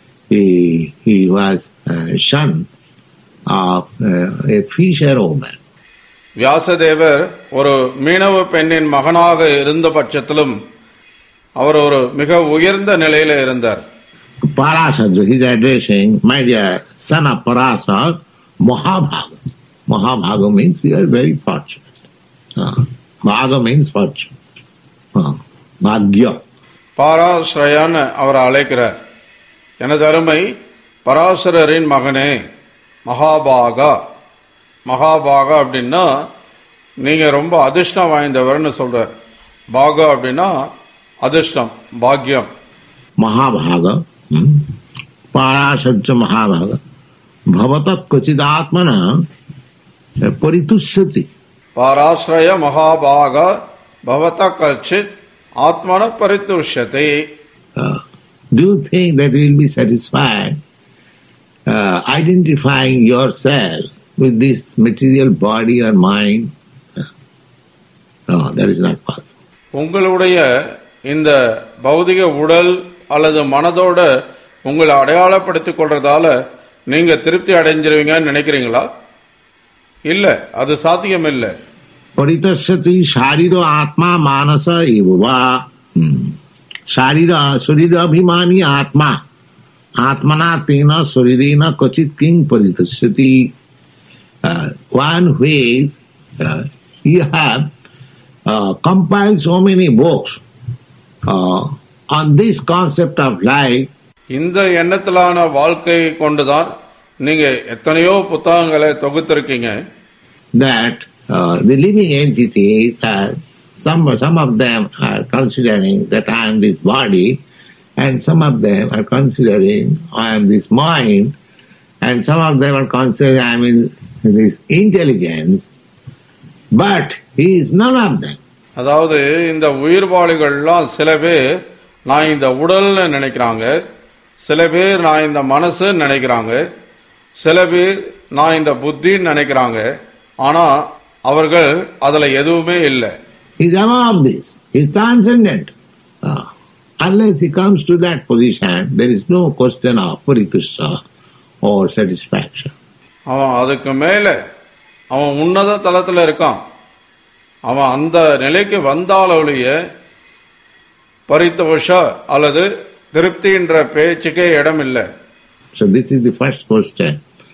he was a son of a fisherwoman. வியாசதேவர் ஒரு மீனவ பெண்ணின் மகனாக இருந்த பட்சத்திலும் அவர் ஒரு மிக உயர்ந்த நிலையில இருந்தார். Parasar, he is addressing, my dear son of Parasar, Mahabhaga. Mahabhaga means you are very fortunate. Bhaga means fortune. Bhagya. பாராஸ்ரயான்னு அவர் அழைக்கிறார். எனது அருமை பராசரரின் மகனே மகாபாகா. மகாபாகா அப்படின்னா நீங்க ரொம்ப அதிர்ஷ்டம் வாய்ந்தவர்னு சொல்றார். பாகா அப்படின்னா அதிர்ஷ்டம், பாக்யம். Mahabhaga, Parasarja Mahabhaga, Bhavata Kachidatmana Paritushati. பாராஸ்ரய மகாபாகா பவத கச்சித் ஆத்மன பரிதுஷ்யதே. Do you think that you will be satisfied identifying yourself with this material body or mind? No, that is not possible. உங்களுடைய இந்த பௌதிக உடல் அல்லது மனதோட உங்களை அடையாளப்படுத்திக் கொள்றதால நீங்க திருப்தி அடைஞ்சிருவீங்கன்னு நினைக்கிறீங்களா? இல்ல, அது சாத்தியம் இல்லை. Paritashyati sharira atma manasa eva. Sharira abhimani atma. Atmana tena sarirena kachit king paritashyati. One who is, he have compiled so many books on this concept of life. இந்த எண்ணத்திலான வாழ்க்கையை கொண்டுதான் நீங்க எத்தனையோ புத்தகங்களை தொகுத்திருக்கீங்க. That the living entities are, some of them are considering that I am this body, and some of them are considering I am this mind, and some of them are considering I am in this intelligence, but he is none of them. அதாவது இந்த உயிர்வாளிகள்லாம் சில பேர் நான் இந்த உடல்னு நினைக்கிறாங்க, சில பேர் நான் இந்த மனசு நினைக்கிறாங்க, சில பேர் நான் இந்த புத்தின்னு நினைக்கிறாங்க. ஆனா அவர்கள் அதுல எதுவுமே இல்லை. He is above this. He is transcendent. Unless he comes to that position, there is no question of paritusha or satisfaction. அவன் அதுக்கு மேல அவன் உன்னத தளத்துல இருக்கான். அவன் அந்த நிலைக்கு வந்தாலொழிய பரிதோஷ அல்லது திருப்தின்ற பேச்சுக்கே இடம் இல்லை. So this is the first question.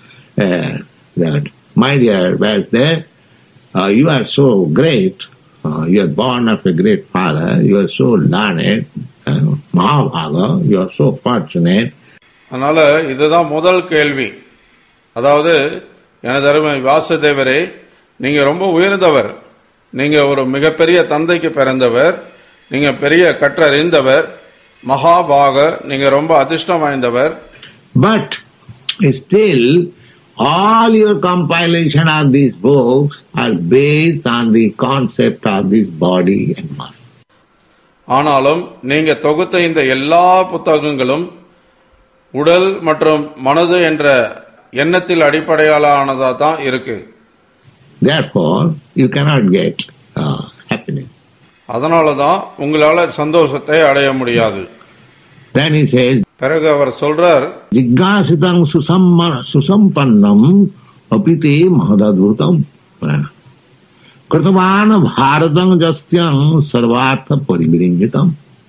That, my dear Vasudev, you are so great. You are born of a great father. You are so learned. Mahabhaga, you are so fortunate. அதனால இதுதான் முதல் கேள்வி. அதாவது எனது அருமை வாசுதேவரே, நீங்க ரொம்ப உயர்ந்தவர். நீங்க ஒரு மிகப்பெரிய தந்தைக்கு பிறந்தவர். நீங்க பெரிய கற்றறிந்தவர். மகாபாக, நீங்க ரொம்ப அதிர்ஷ்டம் வாய்ந்தவர். But still, all your compilation of these books are based on the concept of this body and mind. ஆனாலும் நீங்க தொகுத்த இந்த எல்லா புத்தகங்களும் உடல் மற்றும் மனது என்ற எண்ணத்தில் அடிப்படையிலானதா தான் இருக்கு. Therefore, you cannot get happiness. அதனாலதான் உங்களால சந்தோஷத்தை அடைய முடியாது. Then he says, பிறகு அவர் சொல்றார், Jigyasitam susampannam apite mahadadbhutam Kritamana bharatam jastyam sarvartha pariviringitam.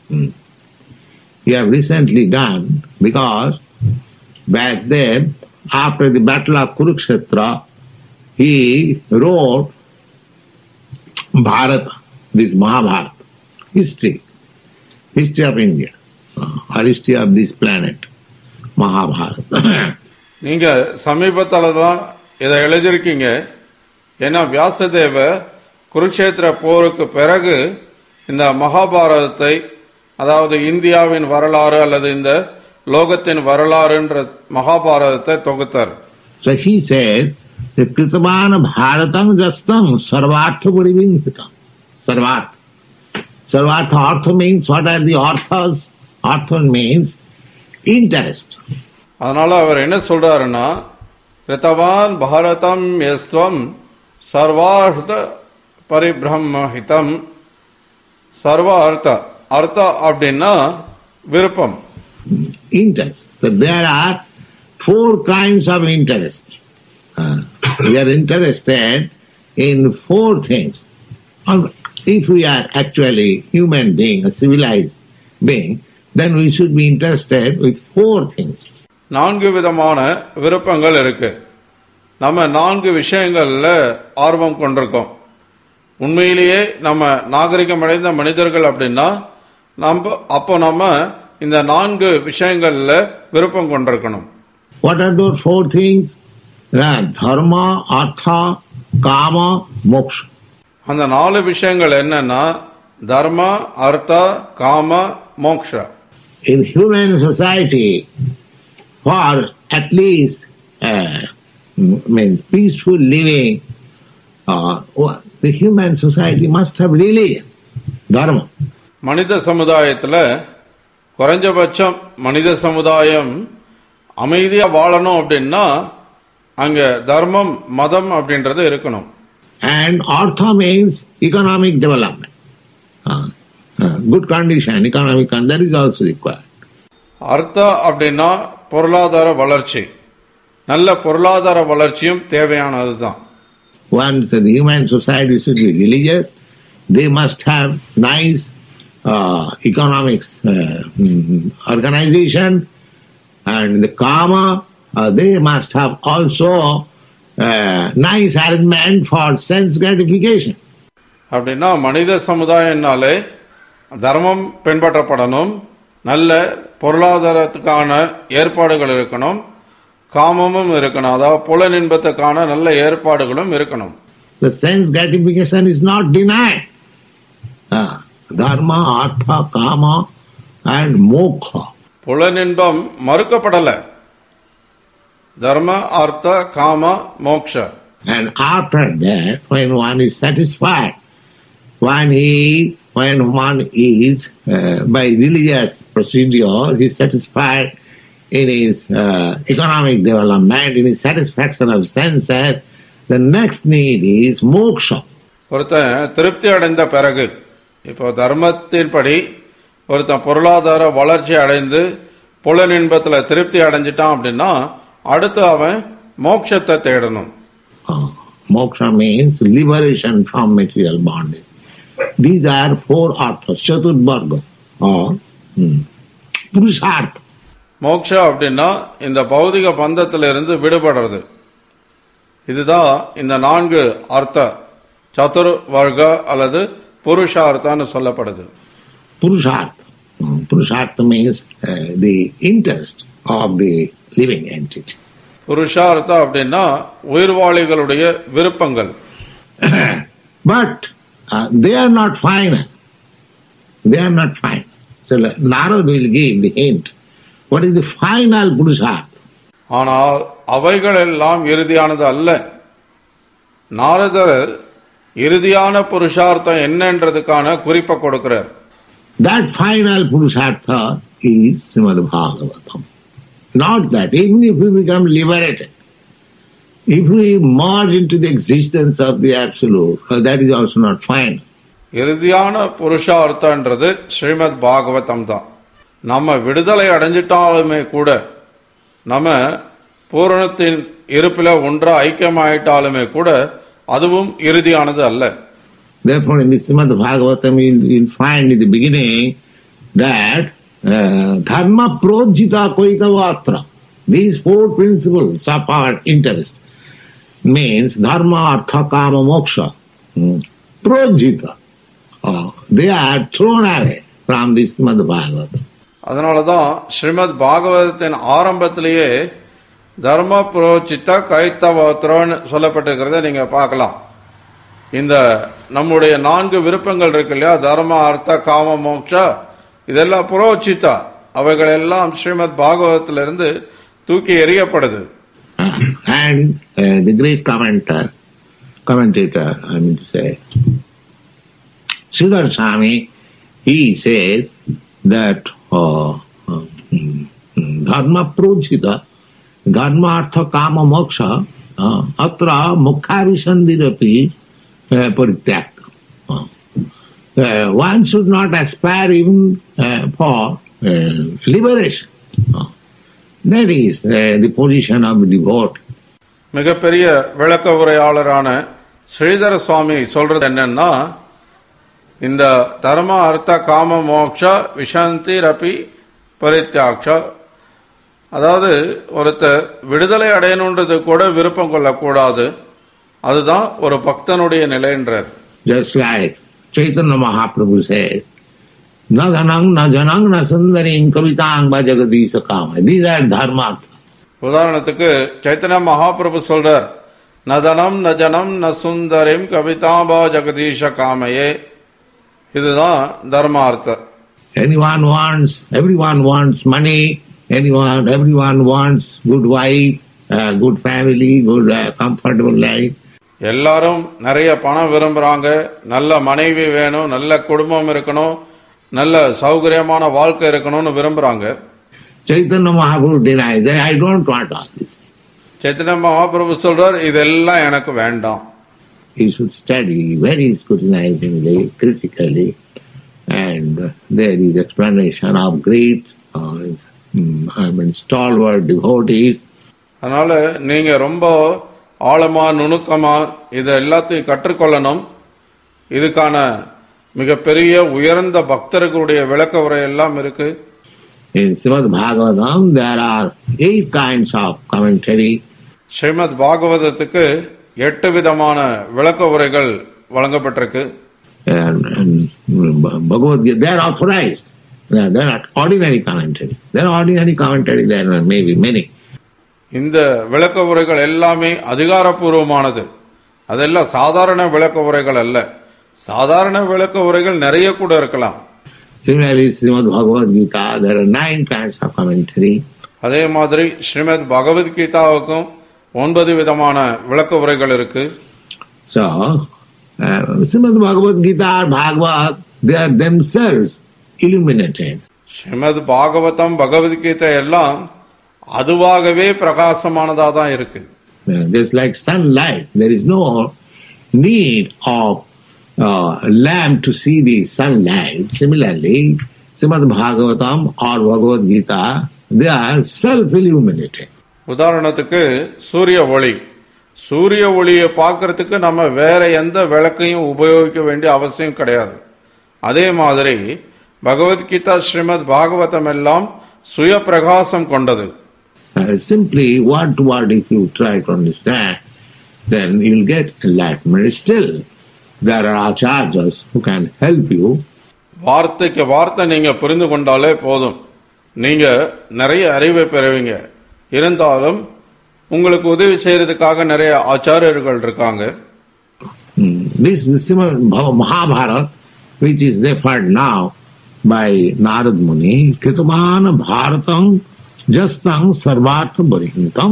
We have recently done, because Vyasdev, after the battle of Kurukshetra, he wrote Bharata, this Mahabharata, history of India, or history of this planet, Mahabharata. நீங்க சமீபத்தால தான் இதை எழுதியிருக்கீங்க. ஏன்னா வியாசதேவ குருக்ஷேத்திர போருக்கு பிறகு இந்த மகாபாரதத்தை, அதாவது இந்தியாவின் வரலாறு அல்லது இந்த லோகத்தின் வரலாறுன்ற மகாபாரதத்தை தொகுத்தார். So he says, the Kritamana Bharatam Jastam Sarvartha Parivingitam. Sarvartha. Sarvartha artha means, what are the arthas? Artha means interest. அதனால அவர் என்ன சொல்றாருன்னா, கிருத்தவான் பாரதம் யஸ்வம் சர்வார்த்த பரிபிரம்மஹிதம். சர்வ அர்த்த அப்படின்னா விருப்பம். Interest. So there are 4 kinds of interest. We are interested in 4 things. If we are actually human being, a civilized being, then we should be interested with 4 things. 4 விதமான விருப்பங்கள் இருக்கு. நம்ம 4 விஷயங்கள்ல ஆர்வம் கொண்டிருக்கோம். உண்மையிலேயே நம்ம நாகரிகம் அடைந்த மனிதர்கள் அப்படின்னா அப்போ நம்ம இந்த 4 விஷயங்கள்ல விருப்பம் கொண்டிருக்கணும். What are those 4 things? Dharma, artha, kama, moksha. அந்த 4 விஷயங்கள் என்னன்னா தர்ம, அர்த்த, காம, moksha. In human society, for at least peaceful living, the human society must have religion, dharma. மனித சமுதாயத்துல குறைஞ்சபட்சம் மனித சமுதாயம் அமைதியா வாழணும் அப்படின்னா அங்க தர்மம், மதம் அப்படின்றது இருக்கணும். And artha means economic development. Good condition, economic condition, that is also required. அர்த்தா அப்படின்னா பொருளாதார வளர்ச்சி. நல்ல பொருளாதார வளர்ச்சியும் தேவையானதுதான். Once the human society should be religious, they must have nice economics organization, and the kama, they must have also nice arrangement for sense gratification. அப்படின்னா மனித சமுதாயம்னாலே தர்மம் பின்பற்றப்படணும், நல்ல பொருளாதாரத்துக்கான ஏற்பாடுகள் இருக்கணும், காமமும் இருக்கணும், அதாவது புலன் இன்பத்துக்கான நல்ல ஏற்பாடுகளும் இருக்கணும். The sense gratification is not denied. Dharma, artha, kama and moksha. புலன் இன்பம் மறுக்கப்படல. தர்ம, அர்த்த, காம, மோக்ஷ. And after that, when one is satisfied, when one is by religious procedure, he is satisfied in his economic development, in his satisfaction of senses, the next need is moksha. ஒருத்தன் திருப்தி அடைந்த பிறகு, இப்போ தர்மத்தின்படி ஒருத்தன் பொருளாதார வளர்ச்சி அடைந்து புலன் இன்பத்தில் திருப்தி அடைஞ்சிட்டான் அப்படின்னா அடுத்து அவன் மோட்சத்தை தேடணும். Moksha means liberation from material bondage. These are 4 arthas, chaturvarga or purushartha. Moksha அப்படின்னா இந்த பௌதிக பந்தத்திலிருந்து விடுபடுறது. இதுதான் இந்த 4 அர்த்த, சதுர் வர்க்க அல்லது புருஷார்த்தான்னு சொல்லப்படுது. Purushartha means the interest of the living entity. Purushartha அப்படின்னா உயிர்வாளிகளுடைய விருப்பங்கள். But they are not final. They are not final. So Narad will give the hint. What is the final Purushartha? ஆனால் அவைகள் எல்லாம் இறுதியானது அல்ல. நாரதர் இறுதியான புருஷார்த்தம் என்னன்றதுக்கான குறிப்பை கொடுக்கிறார். That final Purushartha is Srimad Bhagavatam. Not that, even if we become liberated, if we merge into the existence of the Absolute, that is also not final. இறுதியான புருஷார்த்தன்றது ஸ்ரீமத் பாகவதம் தான். நம்ம விடுதலை அடைஞ்சிட்டாலுமே கூட, நம்ம பூரணத்தின் இருப்பில ஒன்றா ஐக்கியமாயிட்டாலுமே கூட அதுவும் இறுதியானது அல்ல. Therefore, in the Srimad Bhagavatam, you'll find in the beginning that dharma projita koitavatra. These four principles of our interest means dharma, artha, kama, moksha. Projita. They are thrown away from the Srimad Bhagavatam. அதனாலதான் ஸ்ரீமத் பாகவதத்தின் ஆரம்பத்திலேயே தர்ம புரோச்சித்த கைத்தவத்ரோன்னு சொல்லப்பட்டிருக்கிறத நீங்க பார்க்கலாம். இந்த நம்முடைய 4 விருப்பங்கள் இருக்கு இல்லையா, தர்ம அர்த்த காம மோட்சா, இதெல்லாம் புரோச்சித்தா, அவைகள் எல்லாம் ஸ்ரீமத் பாகவதத்திலிருந்து தூக்கி எறியப்படுது. And the great commentator, I mean to say, Sridhar Swami, he says that dharma projita, dharma artha kama moksha, atra mukhavisandhirapi parityakta. One should not aspire even for liberation. That is the position of the devotee. மிகப்பெரிய விளக்க உரையாளரான ஸ்ரீதர சுவாமி சொல்றது என்னன்னா, இந்த தர்ம அர்த்த காம மோட்ச விஷந்தி ரபி பரித்யாக்ஷ, அதாவது ஒருத்தர் விடுதலை அடையணுன்றது கூட விருப்பம் கொள்ளக்கூடாது, அதுதான் ஒரு பக்தனுடைய நிலைன்றார். Just like Chaitanya Mahaprabhu says, na dhanang na janang na sundaring kavitang va jagadisha kama. These are dharma. உதாரணத்துக்கு சைத்தன்ய மகாபிரபு சொல்றார், நதனம் நஜனம் ந சுந்தரிம் கவிதாபா ஜெகதீஷ காமையே, இதுதான் தர்மார்த்த. Everyone wants money, everyone wants good wife, good family, good comfortable life. எல்லாரும் நிறைய பணம் விரும்புறாங்க, நல்ல மனைவி வேணும், நல்ல குடும்பம் இருக்கணும், நல்ல சௌகரியமான வாழ்க்கை இருக்கணும்னு விரும்புறாங்க. Chaitanya Mahaprabhu denies that I don't want all these things. Chaitanya Mahaprabhu சொல்றார், இதெல்லாம் எனக்கு வேண்டாம். He should study very scrutinizingly, critically, and there is explanation of great, stalwart devotees. அதனால நீங்க ரொம்ப ஆழமா நுணுக்கமா இத எல்லாத்தையும் கற்றுக்கொள்ளணும். இதுக்கான மிகப்பெரிய உயர்ந்த பக்தர்களுடைய விளக்க உரை எல்லாம் இருக்கு. In Srimad Bhagavatam there are 8 kinds of commentary. Srimad பாகவதத்துக்கு 8 விதமான விளக்க உரைகள் வழங்கப்பட்டிருக்கு. And Bhagavad Gita, they are authorized. They are not ordinary commentary. There are ordinary commentary, there are maybe many. இந்த விளக்க உரைகள் எல்லாமே அதிகாரப்பூர்வமானது. அதெல்லாம் சாதாரண விளக்க உரைகள் அல்ல. சாதாரண விளக்க உரைகள் நிறைய கூட இருக்கலாம். Similarly, Srimad Bhagavad Gita, there are 9 kinds of commentary. அதே மாதிரி ஸ்ரீமத் பகவத் கீதாவுக்கும் 9 விதமான விளக்க உரைகள் இருக்கு. So, Srimad Bhagavad Gita or Bhagavad, they are themselves illuminated. Srimad Bhagavatam Bhagavad Gita எல்லாம் அதுவாகவே பிரகாசமானதா தான் இருக்கு. Just like sunlight, there is no need of lamp to see the sunlight. Similarly, Srimad Bhagavatam or Bhagavad Gita, they are self-illuminated. உதாரணத்துக்கு சூரிய ஒளி, சூரிய ஒளியை பார்க்கறதுக்கு நம்ம வேற எந்த விளக்கையும் உபயோகிக்க வேண்டிய அவசியம் கிடையாது. அதே மாதிரி பகவத்கீதா ஸ்ரீமத் பாகவதம் எல்லாம் சுய பிரகாசம் கொண்டது. Simply word to word if you try to understand, then you will get enlightenment. Still, there are acharyas who can help you. வார்த்தைக்கு வார்த்தை நீங்க புரிந்து கொண்டாலே போதும், நீங்க நிறைய அறிவை பெறுவீங்க. இருந்தாலும் உங்களுக்கு உதவி செய்யறதுக்காக நிறைய ஆச்சாரியர்கள் இருக்காங்க. This Mahabharata, which is referred now by Narad Muni, Kritamana Bharatam Jastam Sarvartha Barihintam.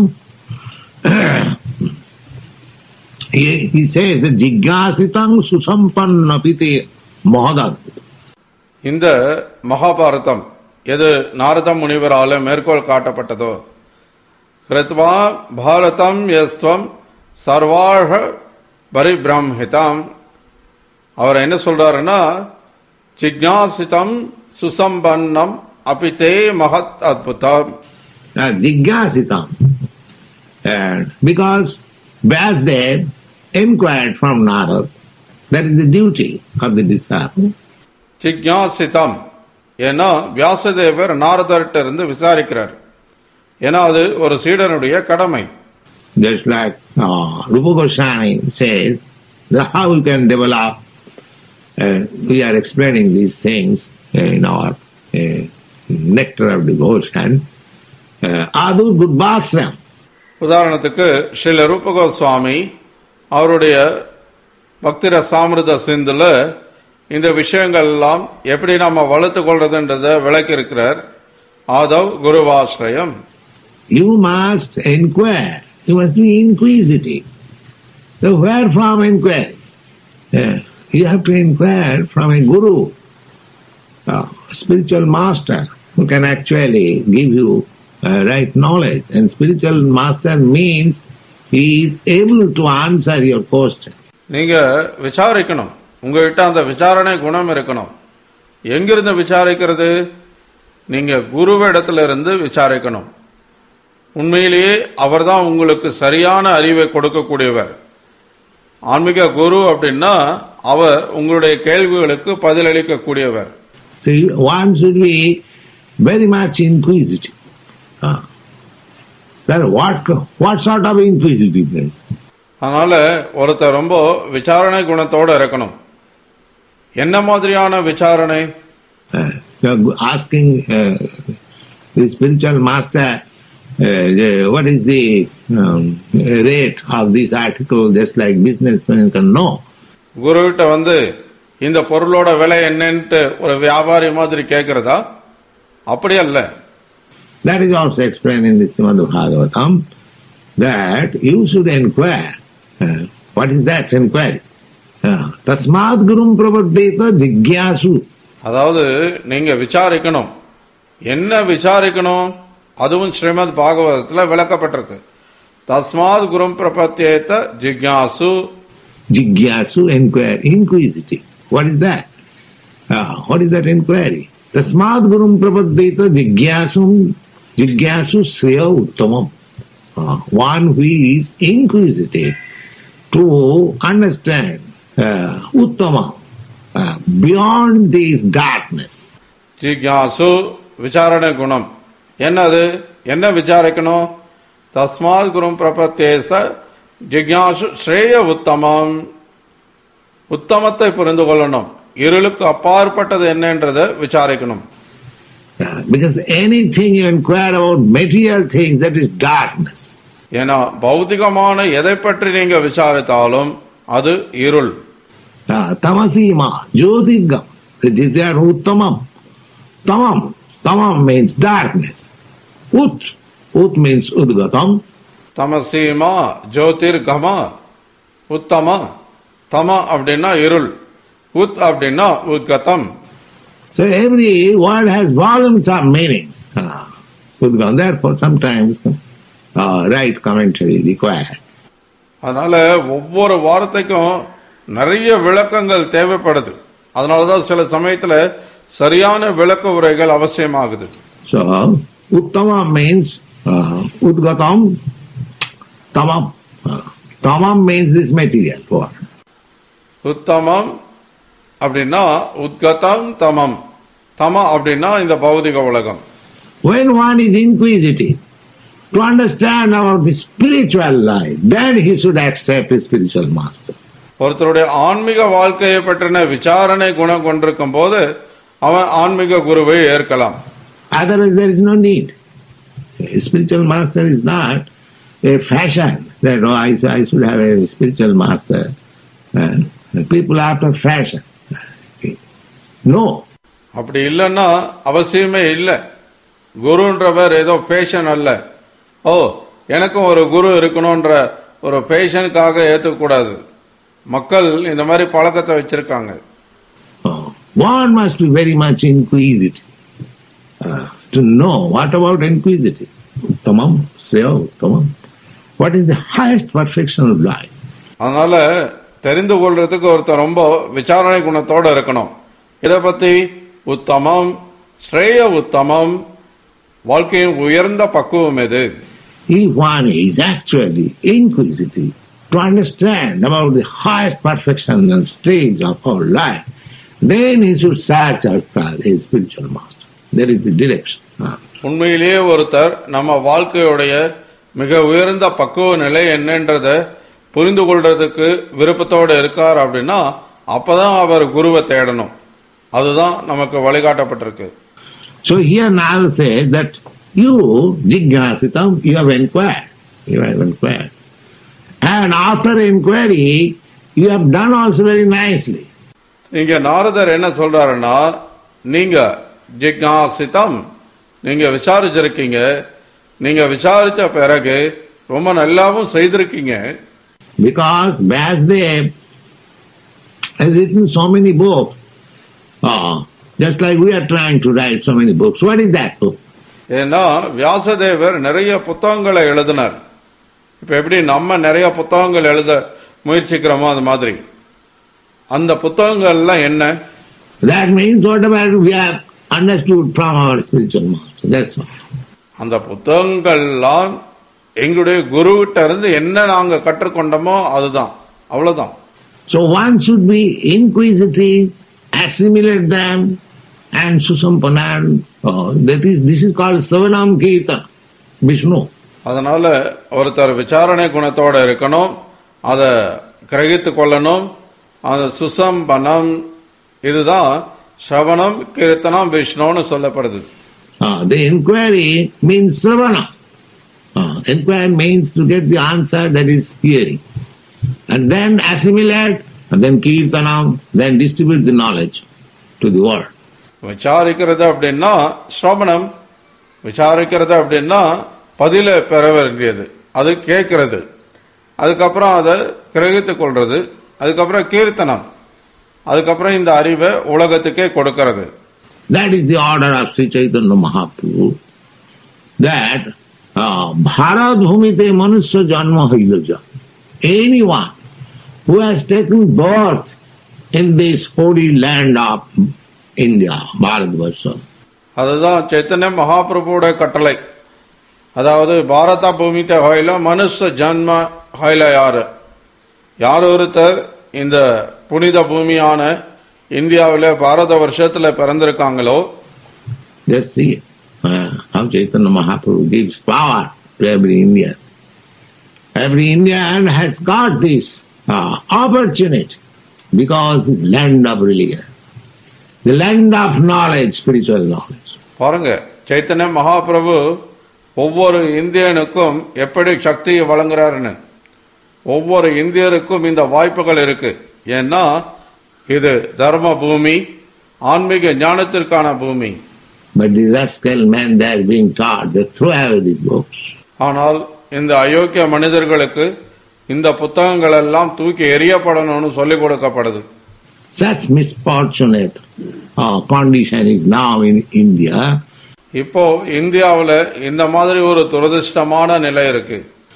He says that Jigyasitam Susampannapite Mahadad. இந்த மகாபாரதம் எது நாரத முனிவரால மேற்கோள் காட்டப்பட்டதோ, கிருத்வா பாரதம் யஸ்வம் சர்வாஹ பரிபிரம்ஹிதம், அவர் என்ன சொல்றாருன்னா, ஜிக்ஞாசிதம் சுசம்பன்னம் apite mahat adbhutam. Jigyasitam. Because Vyasdev inquired from Narad, that is the duty of the disciple. ஜிக்ஞாசிதம், ஏன்னா வியாசதேவர் நாரதர்கிட்ட இருந்து விசாரிக்கிறார். ஏன்னா அது ஒரு சீடனுடைய கடமை. Just like Rupa Goswami says, that how we can develop, we are explaining these things in our Nectar of Devotion, Adu Budbhasram. உதாரணத்துக்கு ஸ்ரீல ரூப கோஸ்வாமி அவருடைய பக்தி ரசாமிருத சிந்துல இந்த விஷயங்கள் எல்லாம் எப்படி நாம வளர்த்து கொள்றதுன்றதை விளக்கி இருக்கிறார். Aadhav குருவாஸ்ரயம். You must inquire. You must be inquisitive. So where from inquiry? You have to inquire from a guru, a spiritual master who can actually give you right knowledge. And spiritual master means he is able to answer your question. நீங்க விசாரிக்கணும். உங்ககிட்ட அந்த விசாரணை குணம் இருக்கணும். எங்கிருந்து விசாரிக்கிறது? நீங்க குருவிடத்துல இருந்து விசாரிக்கணும். உண்மையிலேயே அவர்தான் உங்களுக்கு சரியான அறிவை கொடுக்கக்கூடியவர். ஆன்மீக குரு அப்படின்னா அவர் உங்களுடைய கேள்விகளுக்கு பதிலளிக்க கூடியவர். So one should be very much inquisitive. What sort of inquisitiveness? அதனால ஒருத்தர் ரொம்ப விசாரணை குணத்தோட இருக்கணும். என்ன மாதிரியான விசாரணை? Asking the spiritual master, what is the rate of this article, just like businessmen can know. குருவிட்ட வந்து இந்த பொருளோட விலை என்னன்னு ஒரு வியாபாரி மாதிரி கேட்கிறதா? அப்படி அல்ல. That is also explained in the Srimad Bhagavatam, that you should inquire. What is that inquiry? Tasmad gurum prapaddeta jigyasu. அதாவது நீங்க விசாரிக்கணும். என்ன விசாரிக்கணும்? அதுவும் ஸ்ரீமத் பாகவதத்தில் விளக்கப்பட்டிருக்கு. தஸ்மாத் குரும் பிரபத்யேத ஜிக்யாசு. Jigyasu, inquire, inquisitive. What is that? What is that inquiry? Tasmad gurum prapaddeta jigyasu sreya uttamam. One who is inquisitive to understand uttamam, beyond this darkness. ஜிக்யாசு விசாரணை குணம். என்னது? என்ன விசாரிக்கணும்? தஸ்மாத் குரும் பிரபத்தேச ஜிக்யாசு ஸ்ரேய உத்தமம். உத்தமத்தை புரிந்து கொள்ளணும். இருளுக்கு அப்பாற்பட்டது என்னன்றதை விசாரிக்கணும். Because anything you inquire about material things, that is darkness. ஏன்னா பௌதிகமான எதை பற்றி நீங்க விசாரித்தாலும் அது இருள். Tamasima, jyotirgam, that is there uttamam. Tamam means darkness. Ut means udgatam. தமசீமா ஜோதிர்கமா உத்தமா. தம அப்படின்னா இருள், உத் அப்படின்னா உத்கதம். So every word has volumes of meanings. Udgam, therefore sometimes right commentary required. அதனால ஒவ்வொரு வார்த்தைக்கும் நிறைய விளக்கங்கள் தேவைப்படுது. அதனாலதான் சில சமயத்துல சரியான விளக்க உரைகள் அவசியமாகுது. So uttama means udgatam, tamam. Tamam means this material world. உத்தமம் அப்படின்னா உத்கதம், தமம். தம அப்படின்னா இந்த பௌதிக உலகம். When one is inquisitive to understand about the spiritual life, then he should accept his spiritual master. ஒருத்தருடைய ஆன்மீக வாழ்க்கையை பற்றின விசாரணை குணம் கொண்டிருக்கும் போது அவன் ஆன்மீக குருவை ஏற்கலாம். Otherwise there is no need. A spiritual master is not a fashion that I should have a spiritual master. People after fashion. No. அப்படி இல்லைன்னா அவசியமே இல்லை. குருன்றவர் ஏதோ பேஷன் அல்ல. ஓ எனக்கும் ஒரு குரு இருக்கணும்ன்ற ஒரு பேஷனுக்காக ஏற்றுக்கூடாது. மக்கள் இந்த மாதிரி பழக்கத்தை வச்சிருக்காங்க. One must be very much inquisitive to know what about inquisitive. Uttamam, Sreya Uttamam. What is the highest perfection of life? அதனால தெரிந்து கொள்றதுக்கு ஒருத்தர் ரொம்ப விசாரணை குணத்தோட இருக்கணும். இதை பத்தி உத்தமம், ஸ்ரேய உத்தமம், வாழ்க்கையின் உயர்ந்த பக்குவம் எது? If one is actually inquisitive to understand about the highest perfection and stage of our life, then he should search after his spiritual master. That is the direction. உண்மையிலேயே ஒருத்தர் நம்ம வாழ்க்கையுடைய மிக உயர்ந்த பக்குவ நிலை என்னன்றத புரிந்து கொள்றதுக்கு விருப்பத்தோடு இருக்கார் அப்படின்னா அப்பதான் அவர் குருவை தேடணும். அதுதான் நமக்கு வழிகாட்டப்பட்டிருக்கு. So here Nada says that you, Jigyasitam, you have inquired. And after inquiry, you have done also very nicely. இங்க நாரதர் என்ன சொல்றாருன்னா, நீங்க ஜிக்ஞாசிதம், நீங்க விசாரிச்சிருக்கீங்க, நீங்க விசாரிச்ச பிறகு ரொம்ப நல்லாவும் செய்திருக்கீங்க. Because Vyasdev has written so many books, just like we are trying to write so many books. What is that book? ஏன்னா வியாசதேவர் நிறைய புத்தகங்களை எழுதினார். இப்ப எப்படி நம்ம நிறைய புத்தகங்கள் எழுத முயற்சிக்கிறோமோ அது மாதிரி அந்த புத்தகங்கள்லாம் என்ன? That means whatever we have understood from our spiritual master. That's all. அந்த புத்தகங்கள்லாம் எங்களுடைய குருவிட்ட இருந்து என்ன நாங்க கற்றுக்கொண்டோமோ அதுதான், அவ்வளவுதான். So one should be inquisitive, assimilate them, and susampanam. This is called Savanam Kirtan, Vishnu. அதனால ஒருத்தர் விசாரணை குணத்தோட இருக்கணும், அதை கிரகித்து கொள்ளணும். அந்த சுசம்பனம் இதுதான் ஸ்ரவணம் கீர்த்தனம் விஷ்ணுன்னு சொல்லப்படுது. The inquiry means Sravana. Inquiry means to get the answer, that is hearing. And then assimilate, and then kirtanam, then distribute the knowledge to the world. விசாரிக்கிறது அப்படின்னா ஸ்ரவணம், விசாரிக்கிறது அப்படின்னா பதில பெற வேண்டியது, அது கேட்கறது, அதுக்கப்புறம் அதை கிரகித்துக் கொள்றது, அதுக்கப்புறம் கீர்த்தனம், அதுக்கப்புறம் இந்த அறிவை உலகத்துக்கே கொடுக்கிறது. That is the order of Sri Chaitanya Mahaprabhu, that Bharat Bhumite Manusya Janma Hailaja. Anyone who has taken birth in this holy land of India, Bharatvarsha. அதுதான் சைத்தன்ய மகாபிரபுவோட கட்டளை. அதாவது பாரத பூமித்த ஹோயில மனுஷ ஜன்ம ஹோயில யார் ஒருத்தர் இந்த புனித பூமியான இந்தியாவில பாரத வருஷத்துல பிறந்திருக்காங்களோ, just see how Chaitanya Mahaprabhu gives power to every Indian. Every Indian has got this opportunity because it's land of religion, the land of knowledge, spiritual knowledge. பாருங்க, சைத்தன்ய மகாபிரபு ஒவ்வொரு இந்தியனுக்கும் எப்படி சக்தியை வழங்குறாருன்னு. ஒவ்வொரு இந்தியருக்கும் இந்த வாய்ப்புகள் இருக்கு. ஏன்னா இது தர்ம பூமி, ஆன்மீக ஞானத்திற்கான பூமி. But the rascal men, they are being taught, they throw away these books. ஆனால் இந்த அயோக்கிய மனிதர்களுக்கு இந்த புத்தகங்கள் எல்லாம் தூக்கி எறியப்படணும்னு சொல்லிக் கொடுக்கப்படுது. Such misfortunate condition is now in India. இப்போ இந்தியாவில் இந்த மாதிரி ஒரு துரதிருஷ்டமான நிலை இருக்கு.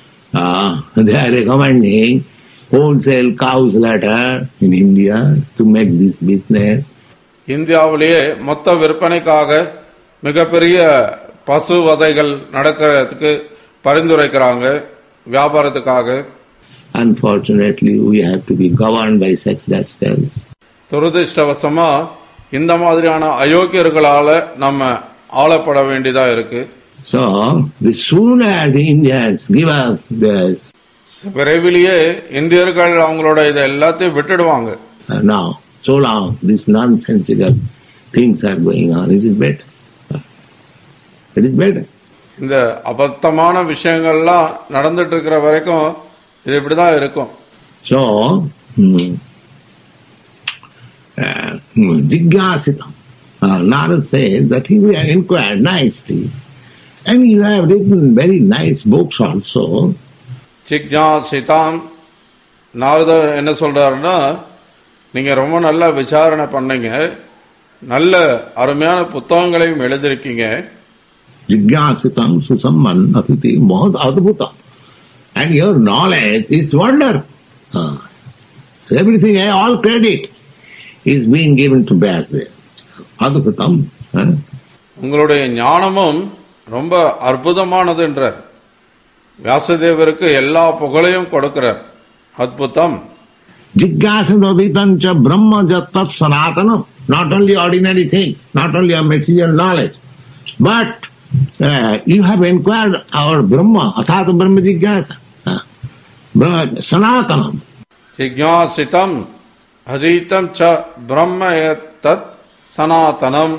They are recommending wholesale cow slaughter in India to make this business. இந்தியாவிலேயே மொத்த விற்பனைக்காக மிகப்பெரிய பசு வதைகள் நடக்கிறதுக்கு பரிந்துரைக்கிறாங்க, வியாபாரத்துக்காக. Unfortunately, we have to be governed by such rascals. துரதிருஷ்டவசமா இந்த மாதிரியான அயோக்கியர்களால நம்ம ஆளப்பட வேண்டியதா இருக்கு. So, the sooner the Indians give up their... விரைவிலேயே இந்தியர்கள் அவங்களோட இதை எல்லாத்தையும் விட்டுடுவாங்க. Now, so long these nonsensical things are going on, it is better. It is better. இந்த அபத்தமான விஷயங்கள்லாம் நடந்துட்டு இருக்கிற வரைக்கும் இது இப்படிதான் இருக்கும். So, Jigyasitam, Narad says that he will inquire nicely, and you have written very nice books also. ஜிக்ஞாசிதாம், நாரதர் என்ன சொல்றாருன்னா, நீங்க ரொம்ப நல்லா விசாரணை பண்ணீங்க, நல்ல அருமையான புத்தகங்களையும் எழுதிருக்கீங்க. Jigyasitam susamman apiti mohad adbhutam, and your knowledge is wonder. Everything, all credit is being given to Vyasdev. Adbhutam. உங்களுடைய ஞானமும் ரொம்ப அற்புதமானது என்றார். வியாசதேவருக்கு எல்லா புகழையும் கொடுக்கிறார். அற்புதம். Jigyāsadoditanca brahma jattat sanatanam. Not only ordinary things, not only a material knowledge, but you have inquired our Brahma, athāta brahma jigyāsa. Sanatanam. Jigyāsitam adhitam cha brahma tat சனாதனம்.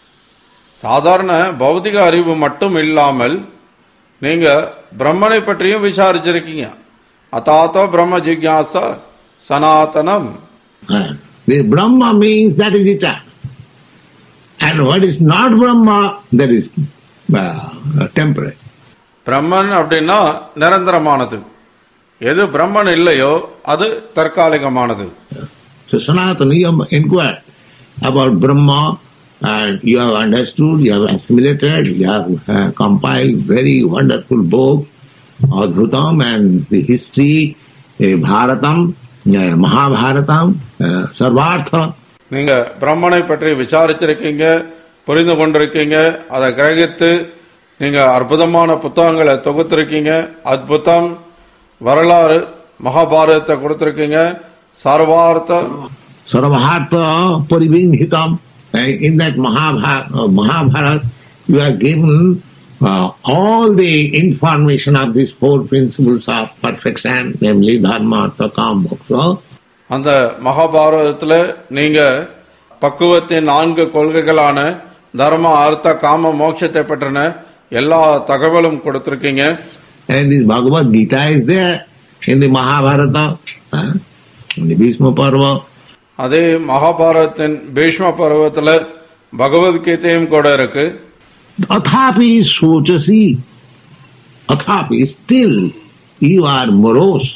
சாதாரண பௌதிக அறிவு மட்டும் இல்லாமல் நீங்க பிரம்மனை பற்றியும் விசாரிச்சிருக்கீங்க. அதாத்தோ பிரம்ம ஜிக்யாசா சனாதனம். The Brahma means that is eternal. And what is not Brahma, that is temporary. பிரம்மன் அப்படின்னா நிரந்தரமானது. எது பிரம்மன் இல்லையோ அது தற்காலிகமானது. So Sanatana, you have inquired about Brahma, and you have understood, you have assimilated, you have compiled very wonderful book, Adbhutam, and the history, Bharatam, Mahabharatam, Sarvartha. நீங்க பிரம்மனை பற்றி விசாரிச்சிருக்கீங்க, புரிந்து கொண்டிருக்கீங்க, அதை கிரகித்து நீங்க அற்புதமான புத்தகங்களை தொகுத்திருக்கீங்க. அத்புதம், வரலாறு, மகாபாரதத்தை கொடுத்திருக்கீங்க, சர்வார்த்த Sarvartha Paribindhitam. In that Mahabharata, you are given all the information of these four principles of perfection, namely Dharma, Artha, Kama, Moksha. அந்த மகாபாரதத்துல நீங்க பக்குவத்தின் 4 கொள்கைகளான தர்ம, அர்த்த, காம, மோட்சத்தை பற்றின எல்லா தகவலும் கொடுத்திருக்கீங்க. And this Bhagavad Gita is there in the Mahabharata, in the Bhishma Parva. அதே மகாபாரதத்தின் பீஷ்ம பர்வத்துல பகவத்கீதையும் கூட இருக்கு. Athapi sochasi, athapi, still you are morose.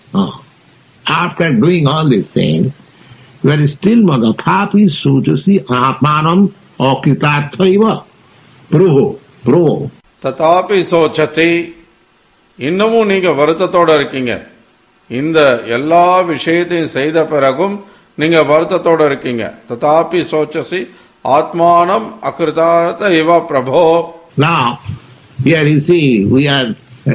After doing all these things, you are still morose. Athapi sochasi atmanam akritarthaiva. Prabhu. ததாபி சோச்சதி, இன்னமும் நீங்க வருத்தத்தோட இருக்கீங்க. இந்த எல்லா விஷயத்தையும் செய்த பிறகும் நீங்க வருத்தத்தோட இருக்கீங்க. ததாபி சோச்சசி ஆத்மானம் அகிருதார்த்த இவ பிரபோ. Now, here you see, we are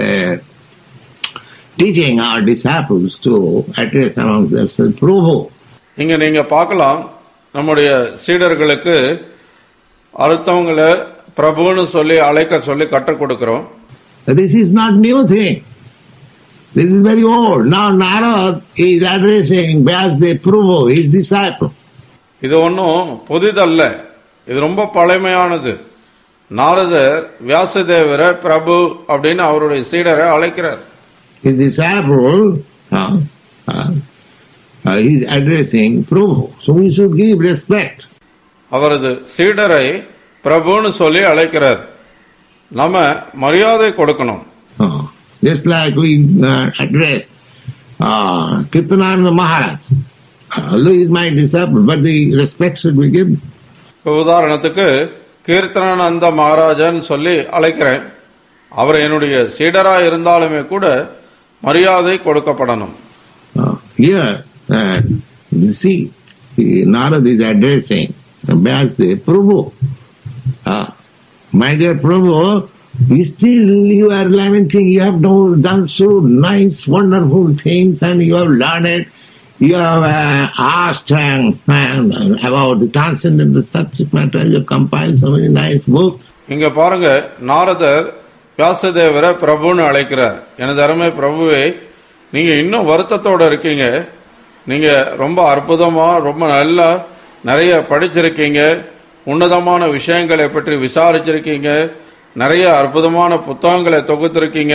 teaching our disciples to address among themselves Prabhu. இங்க நீங்க பார்க்கலாம், நம்முடைய சீடர்களுக்கு அடுத்தவங்களை பிரபுன்னு சொல்லி அழைக்க சொல்லி கற்றுக் கொடுக்கிறோம். This is not new thing. This is very old. Now Narad is addressing Vyasdev Prabhu, his disciple. இது ஒன்றும் புதிதல்ல, இது ரொம்ப பழமையானது. நாரதர் வியாசதேவரை பிரபு அப்படின்னு அவருடைய சீடரை அழைக்கிறார். His disciple is addressing Prabhu. So we should give respect. அவரது சீடரை பிரபுன்னு சொல்லி அழைக்கிறார். நம்ம மரியாதை கொடுக்கணும். Just like we address Kirtanananda Maharaj. Although he is my disciple, but the respect should be given. உதாரணத்துக்கு கீர்த்தனானந்த மகாராஜன் சொல்லி அழைக்கிறேன். அவர் என்னுடைய சீடரா இருந்தாலுமே கூட மரியாதை கொடுக்கப்படணும். Here, you see, Narad is addressing Vyasdev Prabhu. My dear Prabhu, still you are lamenting, you have done so nice, wonderful things, and you have learned it. You have asked about the transcendental subject matter, you have compiled so many nice books. இங்க பாருங்க, நாரதர் வியாசதேவரை பிரபுன்னு அழைக்கிறார். எனது அருமை பிரபுவே, நீங்க இன்னும் வருத்தத்தோட இருக்கீங்க. நீங்க ரொம்ப அற்புதமா, ரொம்ப நல்லா நிறைய படிச்சிருக்கீங்க, உன்னதமான விஷயங்களை பற்றி விசாரிச்சிருக்கீங்க, நிறைய அற்புதமான புத்தகங்களை தொகுத்திருக்கீங்க.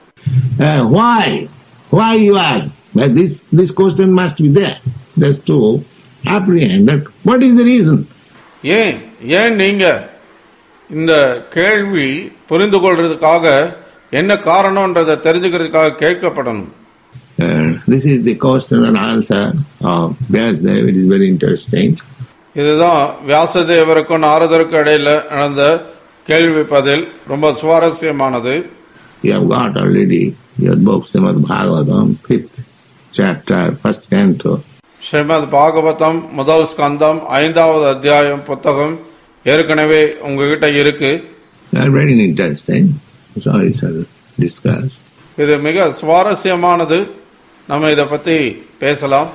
Why you are? This question must be there. That's to apprehend that. What is the reason? ஏன் நீங்க இந்த கேள்வி புரிந்து கொள்றதுக்காக என்ன காரணம்ன்றதை தெரிஞ்சுக்கிறதுக்காக கேட்கப்படணும். This is the question and answer of Vyasdev. It is very interesting. இதுதான் வியாசதேவருக்கும் நாரதருக்கும் இடையில நடந்த கேள்வி பதில். ரொம்ப சுவாரஸ்யமானது. You have got already your book Srimad Bhagavatam, 5th chapter, 1st canto. Srimad Bhagavatam முதல் ஸ்கந்தம் 5வது அத்தியாயம் புத்தகம் ஏற்கனவே உங்ககிட்ட இருக்கு. They are very interesting. So I shall discuss. இது மிக சுவாரஸ்யமானது. நம்ம இத பத்தி பேசலாம்.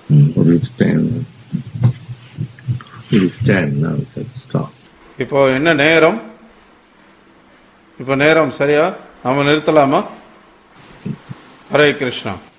It is 10 now. Stop. இப்போ என்ன நேரம்? இப்போ நேரம் சரியா? நாம நிறுத்தலாமா? ஹரே கிருஷ்ணா.